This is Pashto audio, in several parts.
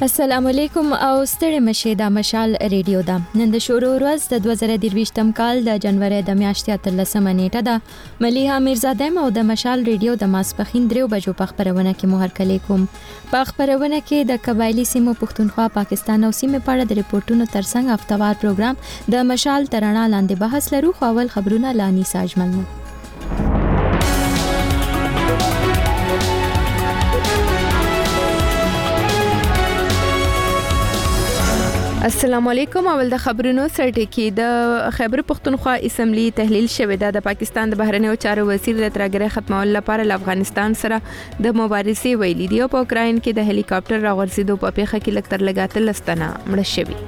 السلام علیکم او ستړي مشه د مشال ریډیو دا نن د شروع ورځ د 2023م کال د جنوري د میاشتې 13 نیټه ده مليها میرزاده او د مشال ریډیو د ماسپخین 3 بجو په خبرونه کې مو هرکلی کوم په خبرونه کې د قبایلی سیمو پښتونخوا پاکستان او سیمه په اړه د ریپورتونو ترڅنګ هفتوار پروګرام د مشال ترانه لاندې بحث لرو خو اول خبرونه لانی ساجمل السلام علیکم اول د خبرونو سرټکی د خیبر پختونخوا اسمبلی تحلیل شوې ده د پاکستان د بهرنیو چارو وزیر د ترګری ختمول لپاره د افغانستان سره د مبارزې ویلي دی او په اوکراین کې د هلی کاپټر راغورځېدو په پیښه کې لکتر لګاتل لستنه مړ شوی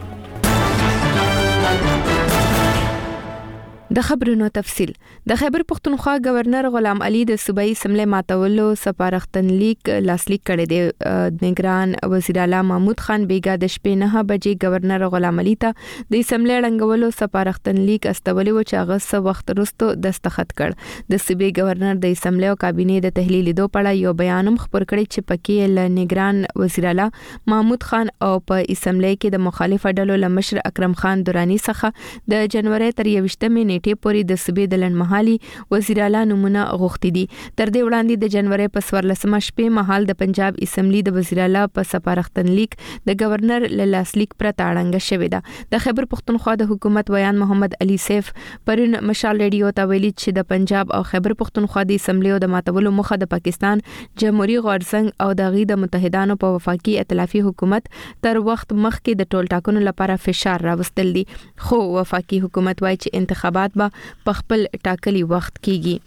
د خبرونو تفصیل د خیبر پختونخوا گورنر غلام علي د صوبایي اسمبلی ماتولو سپارښتنلیک لاسلیک کړی دی نگران وزیر اعلی محمود خان بیګا د شپې 9 بجې گورنر غلام علي ته د اسمبلی ړنګولو سپارښتنلیک استولې و چې هغه څه وخت وروسته دستخط کړ د صوبې گورنر د اسمبلی او کابینې د تحلیل لیدو په اړه یو بیان هم خبر کړی چې پکې ل نگران وزیر اعلی محمود خان او په اسمبلی کې د مخالف ډلو لمشر اکرم خان دورانی څخه د جنوري تر 28 نیټې پورې د صوبې د لنډمهالي وزیر اعلی نمونه غوښتي دي تر دې وړاندې د جنوري په 14 شپې مهال د پنجاب اسمبلی د وزیر اعلی په سپارښتنلیک د گورنر لاسلیک پرته اړنګ شوې ده د خیبر پختونخوا د حکومت ویان محمد علي سیف پرون مشال ریډیو ته ویلي چې د پنجاب او خیبر پختونخوا د اسمبلی د ماتولو مخه د پاکستان جمهوریت غورځنګ او د غي د متحدانو په وفاقي ائتلافي حکومت تر وخت مخکې د ټول ټاکنو لپاره فشار راوستل دي خو وفاقي حکومت وايي چې انتخابات په خپل ټاکلي وخت کیږي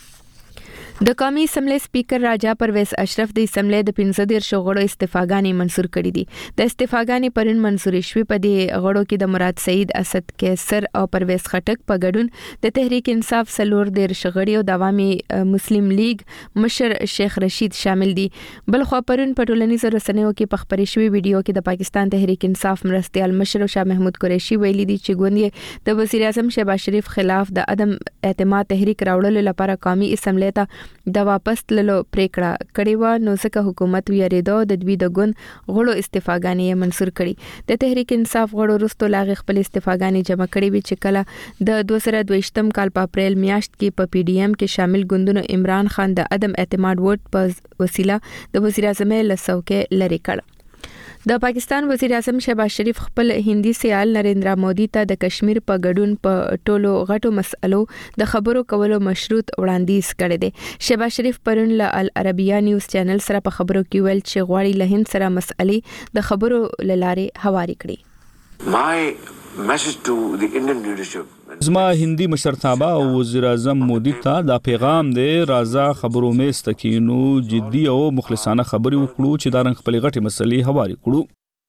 د قومي اسمبلی سپیکر راجا پرویز اشرف د اسمبلی د 15 غړو استعفاګانې منسور کړې دي د استعفاګانې پرون منسور شوې په دې غړو کې د مراد سعید اسد کیسر او پرویز خټک په ګډون د تحریک انصاف سلور د شغړی او د عوامي مسلم لیگ مشر شیخ رشید شامل دي بل خو پرون په ټولنیزو رسنیو کې په خبرې شوې ویډیو کې د پاکستان تحریک انصاف مرستيال مشر شاه محمود قریشي ویلي دي چې ګوندې د وزیر اعظم شهباز شریف خلاف د عدم اعتماد تحریک راوړلو لپاره قومي اسمبلی ته د واپس تللو پریکړه کړې و نو ځکه حکومت ویریدو د دوی د ګوند غړو استعفاګانې منسور کړي د تحریک انصاف غړو وروسته لاغ خپل استعفاګانې جمع کړې وی چې کله د 2022م کال په اپریل میاشت کې په پی ډی ایم کې شامل ګوندونو عمران خان د عدم اعتماد ووټ په وسیله د وزیر اعظم له څوکۍ لری کړ د پاکستان وزیر اعظم شهباز شریف خپل هندي سیال نریندرا مودي ته د کشمیر په ګډون په ټولو غټو مسلو د خبرو کولو مشروط وړاندیز کړی دی شهباز شریف پرون له العربیه نیوز چینل سره په خبرو کې ویل چې غواړي له هند سره مسلې د خبرو لاره هواري کړي My message to the Indian leadership زما هندي مشرتابه او وزیر اعظم مودي ته دا پیغام دی راځه خبرو مې ستکینو جدي او مخلصانه خبري وکړو چې دا رنګ خپل غټي مسلې هواري کړو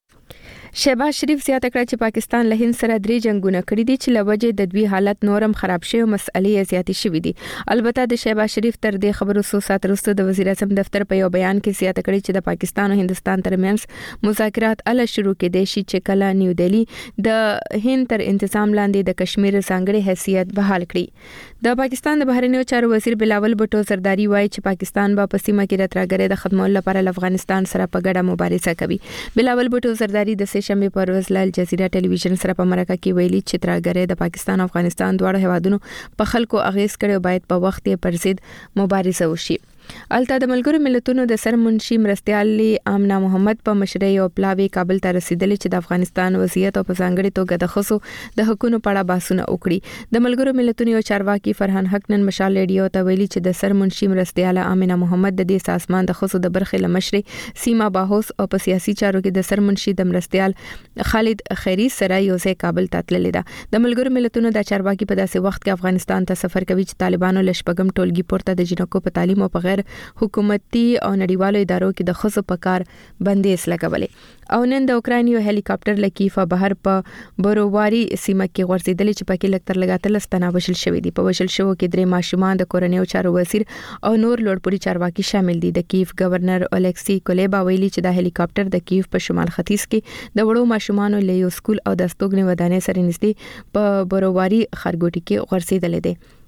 شهباز شریف زیاته کړه چې پاکستان له هند سره 3 جنگونه کړي دي چې لوجه د دوی حالت نورم خراب شي او مسئلې زیاتې شوې دي البته د شهباز شریف تر دې خبرو سو سات وروسته د وزیر اعظم دفتر په یو بیان کې زیاته کړي چې د پاکستان او هندستان ترمنځ مذاکرات ال شروع کېدي شي چې کله نیو دهلی د هند تر انتظام لاندې د کشمیر ځانګړي حیثیت بحال کړي د پاکستان د بهرنیو چارو وزیر بلاول بټو زرداری وایي چې پاکستان به په سیمه کې د ترګری د خدمت لپاره افغانستان سره په ګډه مبارزه کوي بلاول بټو زرداری د شنبه پر ورځ ل الجزیره ټلویزیون سره په مرکه کې ویلي چې ترګری د پاکستان او افغانستان دواړو هیوادونو په خلکو اغیز کړي باید په وخت یې پر ضد مبارزه وشي الته د ملګرو ملتونو د سرمنشي مرستيال آمنه محمد په مشرۍ او پلاوی کابل ته رسیدلې چې د افغانستان وضعیت او په ځانګړي توګه د خصو د حقوقو په اړه بحثونه وکړي د ملګرو ملتونو یو چارواکي فرحان حق نن مشال ریډیو ته ویلي چې د سرمنشي مرستيال آمنه محمد د دې سازمان د خصو د برخې لمشري سیما باهوس او په سیاسي چارو کې د سرمنشي د مرستيال خالد خیری سره یو ځای کابل ته تللی ده د ملګرو ملتونو د چارواکي په داسې وخت کې افغانستان ته سفر کوي چې طالبانو لشپګم ټولګي پورته د جنکو په تعلیم او په غیر حکومتي او نړیوالو ادارو کې د خصو په کار بندیز لګولې او نن د اوکراین یو هلی کاپټر لکیفه بهر په بروواري سیمه کې غورځیدل چې پکې لکتر لګاتل ستنه وشل شوې دي په وشل شو کې درې ماشومان د کورنیو چارو وزیر او نور لوړپوړي چارواکي شامل دي د کیف گورنر الیکسی کولیبا ویلي چې د هلی کاپټر د کیف په شمال ختیځ کې د وړو ماشومانو له یو سکول او د استوګنې ودانې سره نږدې په بروواري خرګوټي کې غورځیدل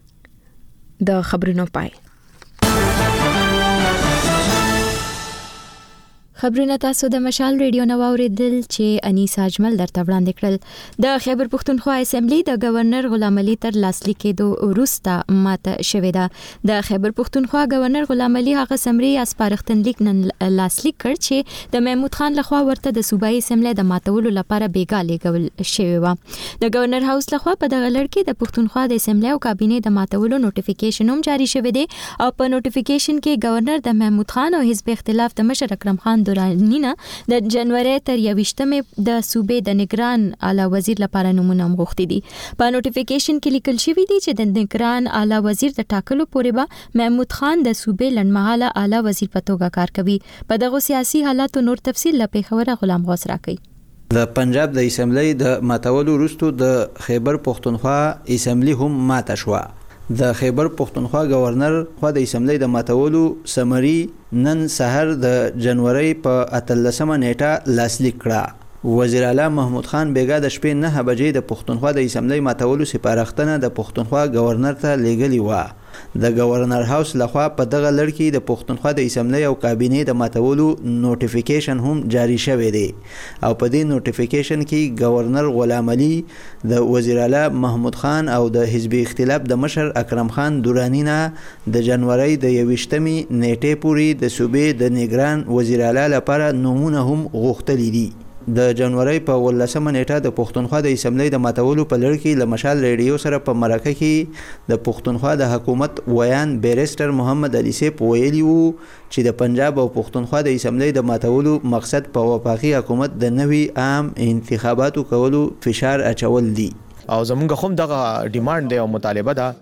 دي د خبرونو پای خبرونه تاسو د مشال ریډیو نو اوریدل چې انیس اجمل درته وړاندې کړل. د خیبر پښتونخوا اسمبلی د گورنر غلام علي تر لاسلیک کېدو وروسته ماته شوې ده. د خیبر پښتونخوا گورنر غلام علي هغه سمري اسپارښتنلیک نن لاسلیک کړ چې د محمود خان لخوا ورته د صوبایي اسمبلی د ماتولو لپاره بیګا لېږل شوی و. د گورنر هاوس لخوا په دغه لړ کې د پښتونخوا د اسمبلی او کابینې د ماتولو نوټیفیکیشن هم جاری شوی دی او په نوټیفیکیشن کې گورنر د محمود خان او حزب اختلاف د مشر اکرم خان درانی نه د جنوري تر 28مې د صوبې د نگران اعلی وزیر لپاره نمونه مغوښتي دي. په نوټیفیکیشن کې لیکل شوی دی چې د نگران اعلی وزیر د ټاکلو پورې به محمود خان د صوبې لنډمهاله اعلی وزیر په توګه کار کوي. په دغه سیاسي حالاتو نور تفصیل له پیښور غلام غوث راکړي. د پنجاب د اسمبلی د ماتولو وروسته د خیبر پښتونخوا اسمبلی هم ماته شوه. د خیبر پښتونخوا گورنر خو د اسمبلی د ماتولو سمري نن سحر د جنوري په 18مه نیټه لاسلیک کړه. وزیر اعلی محمود خان بیګا د شپې 9 بجې د پښتونخوا د اسمبلی ماتولو سپارښتنه د پښتونخوا گورنر ته لیږلې و. د گورنر هاوس لخوا په دغه لړ کې د پښتونخوا د اسمبلی او کابینې د ماتولو نوټیفیکیشن هم جاری شوی دی او په دې نوټیفیکیشن کې گورنر غلام علي د وزیر اعلی محمود خان او د حزب اختلاف د مشر اکرم خان درانی نه د جنوري د 28مې نیټې پورې د صوبې د نگران وزیر اعلی لپاره نمونه هم غوښتلي دي. د جنوري په 18مه نیټه د پښتونخوا د اسمبلی د ماتولو په لړ کې له مشال ریډیو سره په مرکه کې د پښتونخوا د حکومت ویان بیرسټر محمد علي سیب ویلي وو چې د پنجاب او پښتونخوا د اسمبلی د ماتولو مقصد په وفاقي حکومت د نوي عام انتخاباتو کولو فشار اچول دي. او زمونږ هم دغه ډیماند دی او مطالبه ده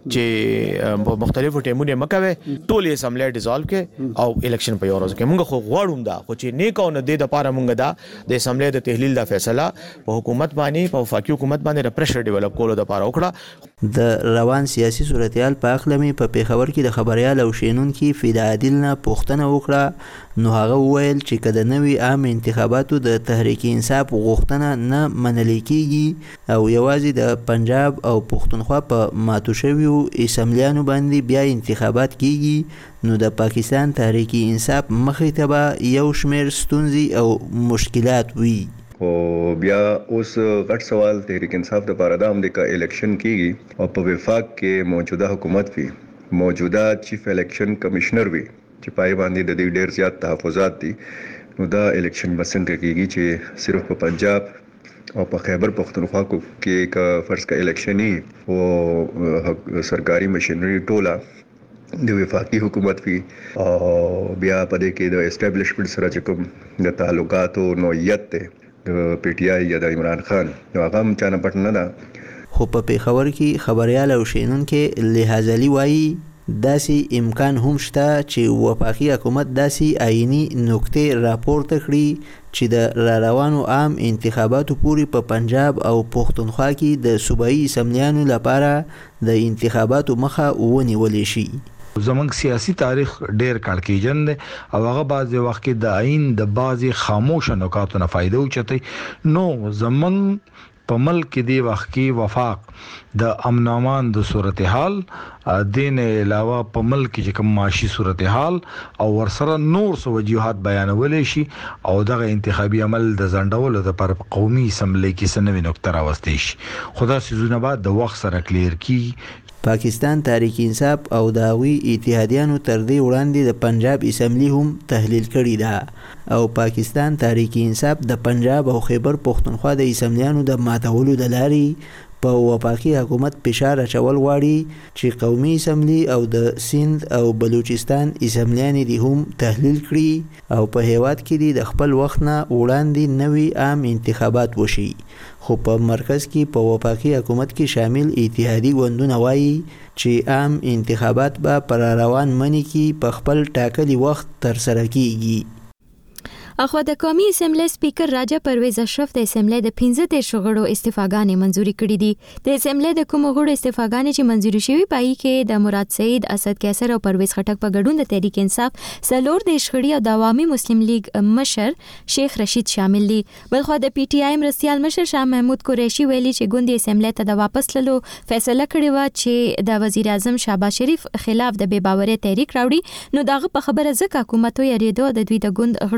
چې په مختلفو ټیمونو مکوي ټول اسمبلی ډیزالو کې او الیکشن په یو ورځ کې مونږ خو غواړو دا خو چې نه کو نه د لپاره مونږ دا د اسمبلی د تحلیل د فیصله په حکومت باندې په وفاقي حکومت باندې پریشر ډیولپ کولو د لپاره وکړه. د روان سیاسي صورتحال په اړه مې په پیښور کې د خبريال او شینونکو فدا عادل نه پوښتنه وکړه. نو هغه وویل چې کله نوي عام انتخاباتو د تحریک انصاف غوښتنه نه منل کیږي او یوازې د پنجاب او پښتونخوا په ماتو شویو اسمبلیانو باندې بیا انتخابات کیږي نو د پاکستان تحریک انصاف مخې ته به یو شمېر ستونزې او مشکلات وي. او بیا اوس غټ سوال تحریک انصاف د لپاره د امریکا الیکشن کیږي او په وفاق کې موجوده حکومت وي موجوده چیف الیکشن کمشنر وي چې پای باندې د دې ډېر زیات تحفظات دي. نو دا الیکشن مسنګ کیږي چې صرف په پنجاب او په خیبر پښتونخوا کې کا فرض کا الیکشني او سرکاري مشینری ټوله د وفاقي حکومت وی او بیا په دې کې د اسټابلیشمنت سره چې کوم د تعلقاتو نوعیت ته د پی ټی آی یا د عمران خان نو هغه هم چانه پټ نه ده. خو په پیښور کې خبريال او شینونکو لحاظلی وایي داسې امکان هم شته چې وفاقي حکومت داسې آئینی نکته راپورته کړي چې د روانو عام انتخاباتو پورې په پنجاب او پښتونخوا کې د صوبایي اسمبلیانو لپاره د انتخاباتو مخه ونیول شي. زمونږ سیاسي تاریخ ډیر کړکېجن دی او هغه بعضې وخت کې د آئین د بعضې خاموش نکاتو نه فایده اوچتوي. نو زمونږ په ملک کې دی وخت کې وفاق د امن و امان د صورتحال دین علاوه په ملک کې کوم معاشي صورتحال او ورسره نور سو وجوهات بیانولې شي او دغه انتخابي عمل د ځنډولو لپاره په قومي اسمبلی کې سنوي نقطه راوستي شي. خدا سيزونه بعد د وخت سره کلیر کی. پاکستان تحریک انصاف او داوی اتحادیانو تر دې وړاندې د پنجاب اسمبلی هم تحلیل کړی ده او پاکستان تحریک انصاف د پنجاب او خیبر پښتونخوا د اسمبلیانو د ماتولو د لارې په وفاقي حکومت فشار اچول غواړي چې قومي اسمبلی او د سند او بلوچستان اسمبلیان دي هم تحلیل کړي او په هیواد کې د خپل وخت نه وړاندې نوي عام انتخابات وشي. خو په مرکز کې په وفاقي حکومت کې شامل اتحادی ګوندونه وایي چې عام انتخابات به پر روان منی کې په خپل ټاکلي وخت تر سره کیږي. اخو د قومي اسمبلی سپیکر راجا پرویز اشرف د اسمبلی د 15 غړو استعفاګانې منزوري کړې دي. د اسمبلی د کوم غړو استعفاګانې چې منزوري شوي پای کې د مراد سعید، اسد قیصر او پرویز خټک په ګډون د تحریک انصاف سلور د شخړي او د عوامي مسلم لیگ مشر شیخ رشید شامل دي. بلخو د پی ټی آی مرستيال مشر شاه محمود قریشي ویلي چې ګوند اسمبلی ته د واپس للو فیصله کړې و چې د وزیر اعظم شهباز شریف خلاف د بے باورۍ تحریک راوړي. نو داغه په خبره ځکه حکومت یې ریدو د دوی د ګوند غړو استعفا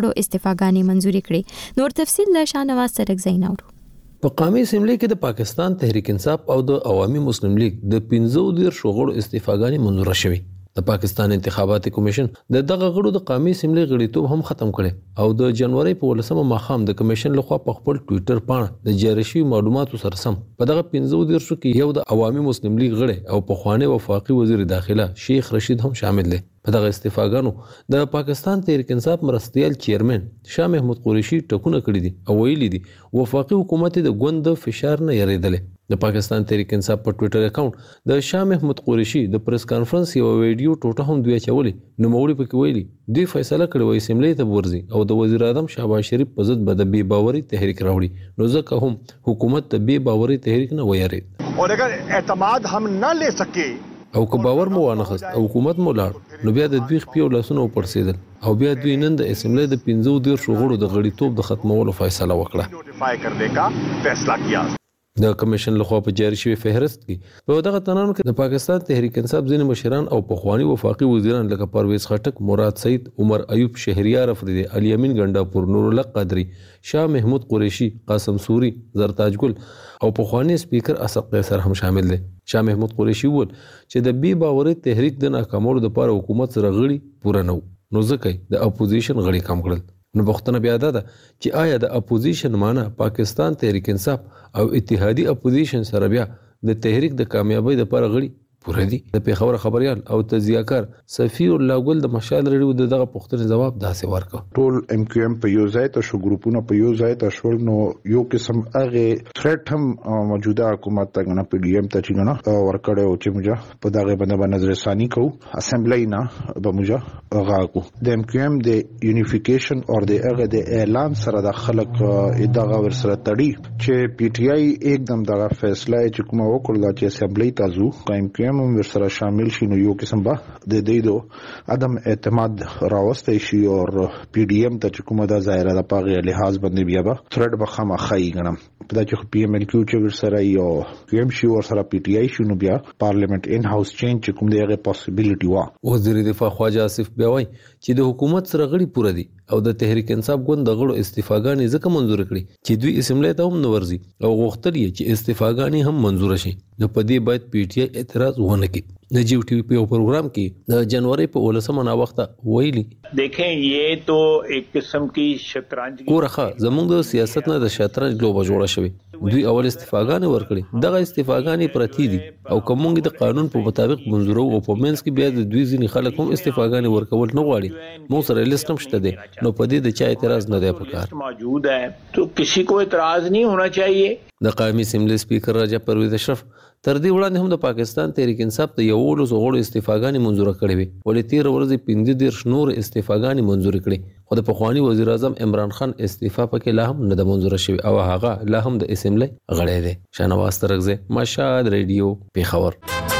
استعفاګانې منزوري کړې. نور تفصیل له شاهنواز سرکزی نورو. په قومي اسمبلی کې د پاکستان تحریک انصاف او د عوامي مسلم لیگ د 15 غړو استعفاګانې منظور شوې. د پاکستان انتخاباتي کمیشن دغه غړو د قومي اسمبلی غړیتوب هم ختم کړي او د جنوري په 18 ماښام د کمیشن لخوا په خپل ټوئیټر باندې د جاری شوی معلوماتو سره سم په دغه 15 کې یو د عوامي مسلم لیگ غړی او پخوانی وفاقي وزیر داخله شیخ رشید هم شامل دي. په دغه استعفاګانو د پاکستان تحریک انصاف مرستیال چیرمن شاه محمود قریشي ټکونه کړی دي او ویلي دي وفاقي حکومت د ګوند فشار نه یریدل. د پاکستان تحریک انصاف په ټوئیټر اکاونټ د شاه محمود قریشي د پریس کانفرنس یو ویډیو ټوټه هم دوی چولې نو موري پکې ویلي دوی فیصله کړې وای اسمبلی ته ورځي او د وزیر اعظم شهباز شریف په ضد به د بے باوري تحریک راوړي نو ځکه هم حکومت د بے باوري تحریک نه ویریږي. اور اگر اعتماد हम न ले सके او که باور مو وانخست او حکومت مو لاړ نو بیا د دوی خپل لاسونو پرسیدل او بیا دوی نن د اسمبلی د 15 غړو د غړیتوب د ختمولو فیصله وکړه. نوټیفای کرنے کا فیصلہ کیا. د کمیشن لخوا په جاری شوی فهرست کې په دغه تنانو کې د پاکستان تحریک انصاف ځینې مشران او پخوانی وفاقي وزیران لکه پرویز خټک، مراد سعید، عمر ایوب شهریار افریدی، علي امین ګنڈاپور، نور الله قادری، شاه محمود قریشي، قاسم سوری، زرتاج ګل او پخوانی سپیکر اسد قیصر هم شامل دي. شاه محمود قریشي وویل چې د بې باوري تحریک د ناکامولو لپاره حکومت سره غړي پوره نه نو ځکه د اپوزیشن غړي کم کړل. نو پوښتنه بیا ده چې آیا د اپوزیشن معنی پاکستان تحریک انصاف او اتحادی اپوزیشن سره بیا د تحریک د کامیابی لپاره غړي پوره دي؟ د پیښور خبريال او تجزیه‌کار صفی الله ګل د مشال ریډیو دغه پوښتنې جواب داسې ورکړ. ټول ام کیو ام په یو ځای ته شو، ګروپونه په یو ځای ته شول، نو یو قسم هغه ثریټ هم موجوده حکومت ته نه پی ډی ایم ته چې نه ورکړی او چې موږ په دغه باندې نظر ثاني کوو اسمبلی نه به موږ غاکو د ام کیو ام د یونیفیکیشن او د هغه د اعلان سره د خلک دغه ور سره تړي چې پی ټی آی एकदम دغه فیصله چې کومه وکړه چې اسمبلی ته ځو ام کیو ام ور سره شامل شي نو یو قسم به د دې عدم اعتماد راوستي شي او پی ډی ایم ته کومه د ظاهره د پاغه لحاظ باندې بیا به ثریټ به خامخای غنم په دا چې پی ایم ال کیو چې ور سره یو کیو ام شي ور سره پی ټی آی شي نو بیا پارلیمنت ان هاوس چینج کوم دغه پوسیبিলিټي وا. وزیر دفاع خواجه آصف بیا وایي چې د حکومت سره غړي پوره دي او د تحریک انصاف ګوند د غړو استعفاګانې ځکه منزور کړي چې دوی اسمبلی ته هم نورځي او غوښتل یې چې استعفاګانې هم منزور شي. نو په دې باید پی ټی آی اعتراض ونه کړي. د جیو ټي وی په پروګرام کې د جنوري په 19 نا وخت ویلي دیکھیں یہ تو ایک قسم کی شطرنج کورخه زموږ د سیاست نه د شطرنج لوبه جوړه شوی. دوی اول استعفاګانې ورکړي دغه استعفاګانې پرتی دي او کومګ د قانون په مطابق منزورو او په منځ کې بیا د دوی ځینې خلک هم استعفاګانې ورکول نه غواړي. مو سره لیست هم شته دي نو په دې د چا اعتراض نه دی پکار موجود ہے تو کسی کو اعتراض نہیں ہونا چاہیے. د قومي اسمبلی سپیکر راجا پرویز اشرف تر دې وړاندې هم د پاکستان تحریک انصاف ته 11 غړو استعفاګانې منزور کړې وي ولې 13 ورځې 15 نور استعفاګانې منزور کړې خو د پخوانی وزیر اعظم عمران خان استعفا پکې لا هم نه د منزور شوی او هغه لا هم د اسمبلی غړی دی. شاهنواز ترغزه مشال ریډیو پیښور.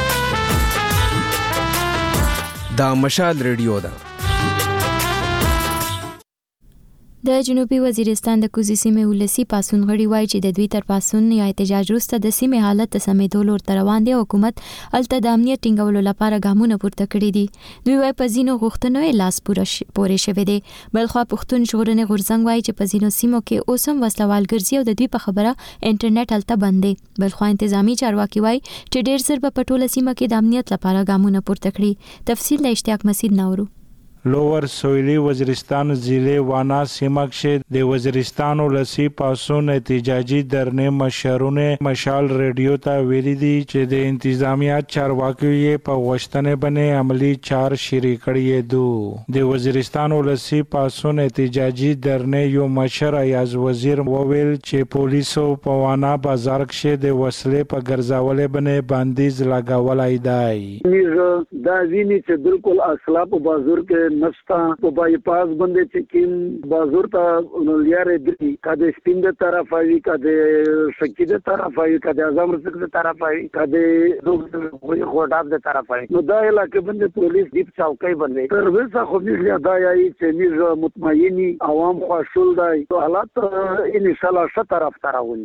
دا مشال ریډیو ده. د جنوبي وزیرستان د کوزي سیمې ولسی پاسون غړي وایي چې د دوی تر پاسون یا احتجاج وروسته د سیمې حالت ته سمېدو لور روان دي او حکومت الته د امنیت ټینګولو لپاره ګامونه پورته کړي دي. دوی وایي په ځینو غوښتنو لاس پورې شوی دی. بلخوا پښتون ژغورنې غورځنګ وایي چې په ځینو سیمو کې اوس هم وسلوال ګرځي او د دوی په خبره انټرنیټ الته بند دی. بلخوا انتظامی چارواکي وایي چې ډېر زر په ټوله سیمه کې د امنیت لپاره ګامونه پورته کړي. تفصیل له اشتیاق مسید نورو. لوور سویلی وزیرستان ضلع وانا سیمه کې د وزیرستان ولسی پاسون احتجاجي درنې مشرونه مشال ریډیو ته ویلي دي چې د انتظامیه چارواکي په غوښتنې باندې عملی چار شری کړی دي. د وزیرستان ولسی پاسون احتجاجي درنې یو مشر ایاز وزیر وویل چې پولیسو په وانا بازار کې د وسلې په ګرځاولې باندې بندیز لګولای دی. دا ویني چې بالکل اصلا په بازار کې نستا په بای پاس باندې چې کیم بازار ته لارې دي کده سپین د طرف وي کده شکی د طرف وي کده اعظم رسک د طرف وي کده دوی خوداب د طرف وي. نو دا علاقې باندې پولیس دی چوکۍ باندې تر وسه خو دې دا یي چې موږ مطمئنی عوام خوشحال دي حالات ان شاء الله ست طرف تراوندي.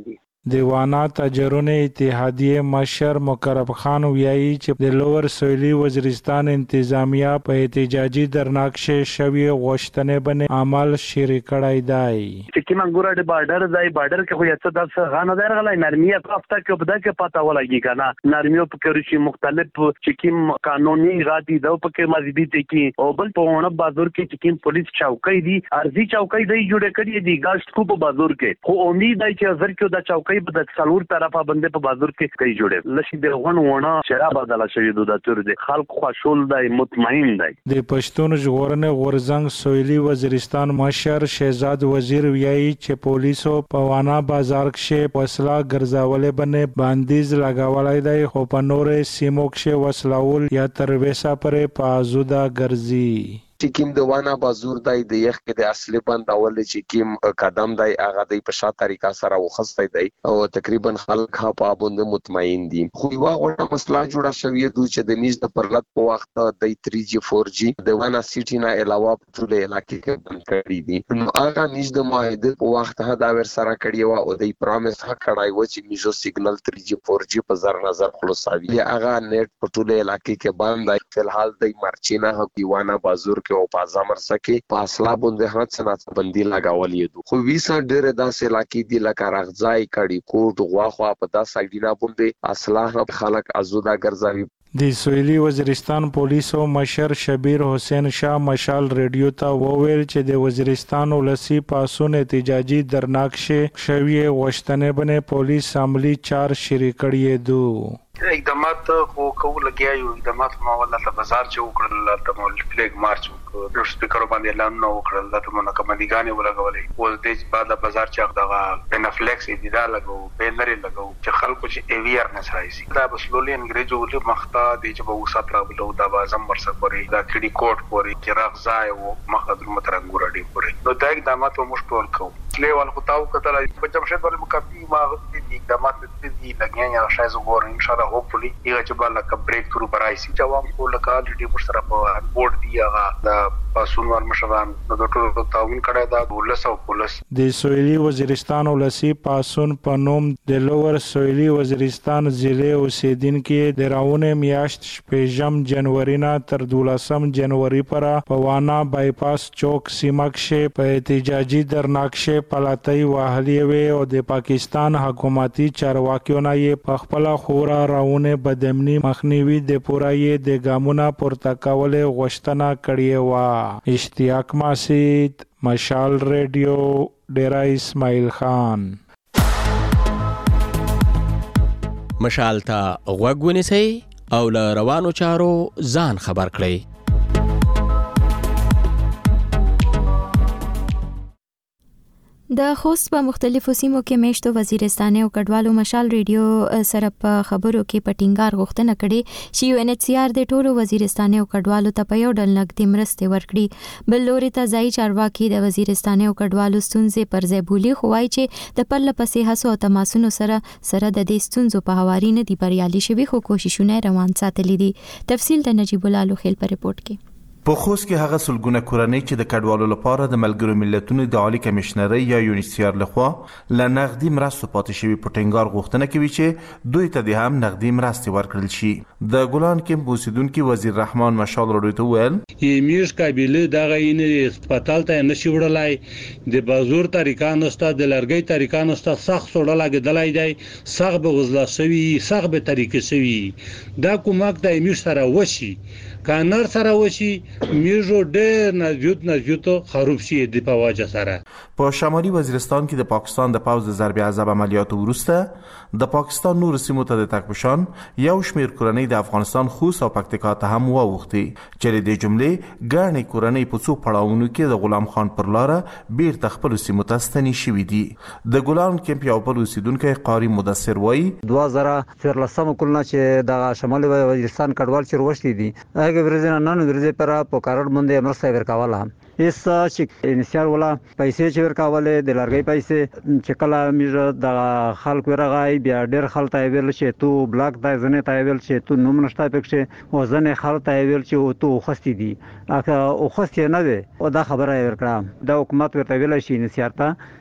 د وانا تاجرونو اتحادیه مشر مقرب خان ویایي چې د لوور سویلي وزیرستان انتظامیه په احتجاجي درناکشه شوی غوښتنې باندې عمل شری کړای دی چې کیما ګوره د بارډر ځای بارډر کې خو یڅ د غانه درغلای نرمیه پافته کې بده کې پتا ولګي کنه نرمیو په کې شي مختلف چې کیم قانوني غادي د په کې مذهبي ته کې او بل په ونه بازار کې چې کیم پولیس چوکۍ دي ارزي چوکۍ دی جوړه کړی دی ګاشت کو په بازار کې خو امید دی چې زر کې د چوکۍ په د څلور طرفه باندې په بازار کې کوي جوړه لشي د غونونه شراب بدل شوی د تور دي خلک خوشول دی مطمئن دی د پښتون ژغورنې غورزنګ سویلي وزیرستان مشر شهزاد وزیر ویایي چې پولیسو په وانا بازار کې وسله ګرځولې باندیز لګاولای دی خو په نورې سیمو کې وسلول یا تر وسه پرې په ازوده ګرځي ټیکیم د وانا بازور دای د یخ کې د اصلي بند اول چې کیم قدم دای هغه د په شا طریقه سره وخصتای دی او تقریبا خلک ها په باندې مطمئن دي خو یو غوړه مسله جوړه شوې دوی چې د نيز د پرلط په وخت د 3G 4G د وانا سیټي نه علاوه په ټول علاقې کې بند کړی دي نو هغه نيز د معاهده په وخت دا ور سره کړی و او د پرومس حق کړای و چې نيزو سیګنل 3G 4G په زر نظر خلاصوي هغه نیټ په ټول علاقې کې بند دی فلحال د مرچینا حق وانا بازور او پازامر سکه فاصله باندې هڅه سنت بندي لگاولې دو خو ویسا ډېر داسې علاقې دي لکه راغځای کړي کوټ غواخوا په داسې سایډینا باندې اصلاح خلک ازودا ګرځوي د سویلي وزیرستان پولیسو مشر شبیر حسین شاه مشال ریډیو ته وویل چې د وزیرستان ولسی پاسون احتجاجي درناکشه شوی غوښتنې باندې پولیس عملی چار شری کړی دو اقدامات خو کول لګیایو اقدامات ماوله ته بازار چې وکړل ته مول فلیګ مارچ وکړ د سپیکر باندې اعلان نو وکړل د مونږه کمدیګانې ولګولې ول د بعد بازار چې دغه بنفلیکس ایډا لګو بینرې لګو چې خلکو چې اویرنس راځي دا بسلولي انګریزو له مخته د چې به وسات راغلو دا بازم ورسره پوري دا کډي کوټ پوري چې راغځای او مخدر مترنګور دی پوري نو دا اقدامات مو ټول کوو لیوال خو تاو کتل په جمشید ولې مکفي ما غوښتي اقدامات دي لګیان یا شایز وګور ان شاء الله hopefully یو چې بل کا بریک ثرو برایسي چې عوام کو لکه الریډي پر سره په بورډ دی هغه د پاسونوال مشران د ټولو تعاون کړی دا ولس او پولیس د سویلي وزیرستان ولسی پاسون په نوم د لوور سویلي وزیرستان ضلع اوسیدونکو د راونه میاشت شپږم جنوري نه تر 12 جنوري پر په وانا بایپاس چوک سیمه کې په احتجاجي درناکشه پلاتای واهلی وی او د پاکستان حکومتي چارواکیو نه یې په خپل خورا راونه بدمنی مخنیوي د پورای د ګامونه پورتکاول غوښتنه کړې و اشتیاق ماسید مشال ریډیو ډیرا اسماعیل خان مشال ته غوږ ونیسئ او له روانو چارو ځان خبر کړئ د خوست په مختلفو سیمو کې میشتو وزیرستاني او کډوالو مشال ریډیو سره په خبرو کې پټینګار غوښتنه کړې چې UNHCR د ټولو وزیرستاني او کډوالو ته په یو ډول نقدي مرستې ورکړي بل لوري ته ځای چارواکي د وزیرستاني او کډوالو ستونزې پر ځای بولی خوای چې د پرله پسې هڅو او تماسونو سره د دې ستونزو په هواري نه دی بریالي شوي خو کوششونه روان ساتلي دي تفصیل د نجیب الله لوخیل په ریپورت کې په خوست کې هغه سلګونه کورنۍ چې د کډوالو لپاره د ملګرو ملتونو د عالی کمشنري یا UNHCR لخوا ل نقدي مرستو پاتې شوی پټینګار غوښتنه کوي چې دوی ته د هم نقدي مرستې ورکړل شي د ګولان کې اوسیدونکو وزیر رحمان مشال ورته ویل یمیش قابلیت دغه این هسپتال ته نشي وړلای د بازور طریقانو ست د لرګي طریقانو ست سخت سوړه لګیدلای دی سخت به غزلا شوی سخت به طریقې شوی دا کومک د یمیش سره وشي کانر سره وشي میژو ډېر نزدیک خراب شي د پواجه سره په شمالي وزیرستان کې د پاکستان د پوز د ضرب عذاب عملیاتو وروسته د پاکستان نور سیمو ته د تک پشان یو شمیر کورنۍ د افغانستان خوست او پکتیکا ته هم واوښتي چې د جملې ګڼې کورنۍ په څو پړاوونو کې د غلام خان پر لاره بیرته خپل سیمو ته ستنې شوي دي د ګولان کمپ یو بل اوسیدونکی قاری مدثر وایي 2014 کلونه چې د شمالي وزیرستان کډوال چې وروشتي دي هغه ورځې نه ورځې پر په کارډ باندې مرسته ورکواله اس چې انشاء الله پیسې چې ورکواله د لارګي پیسې چې کله موږ د خلک ورغای بیا ډېر خلک ویل چې تو بلاک د ځنه ته ویل چې تو نوم نشته پکې او ځنه خلک ویل چې تو خستی دي اګه او خستی نه وي او دا خبره ورکړه د حکومت ورته ویل شي انشاء ته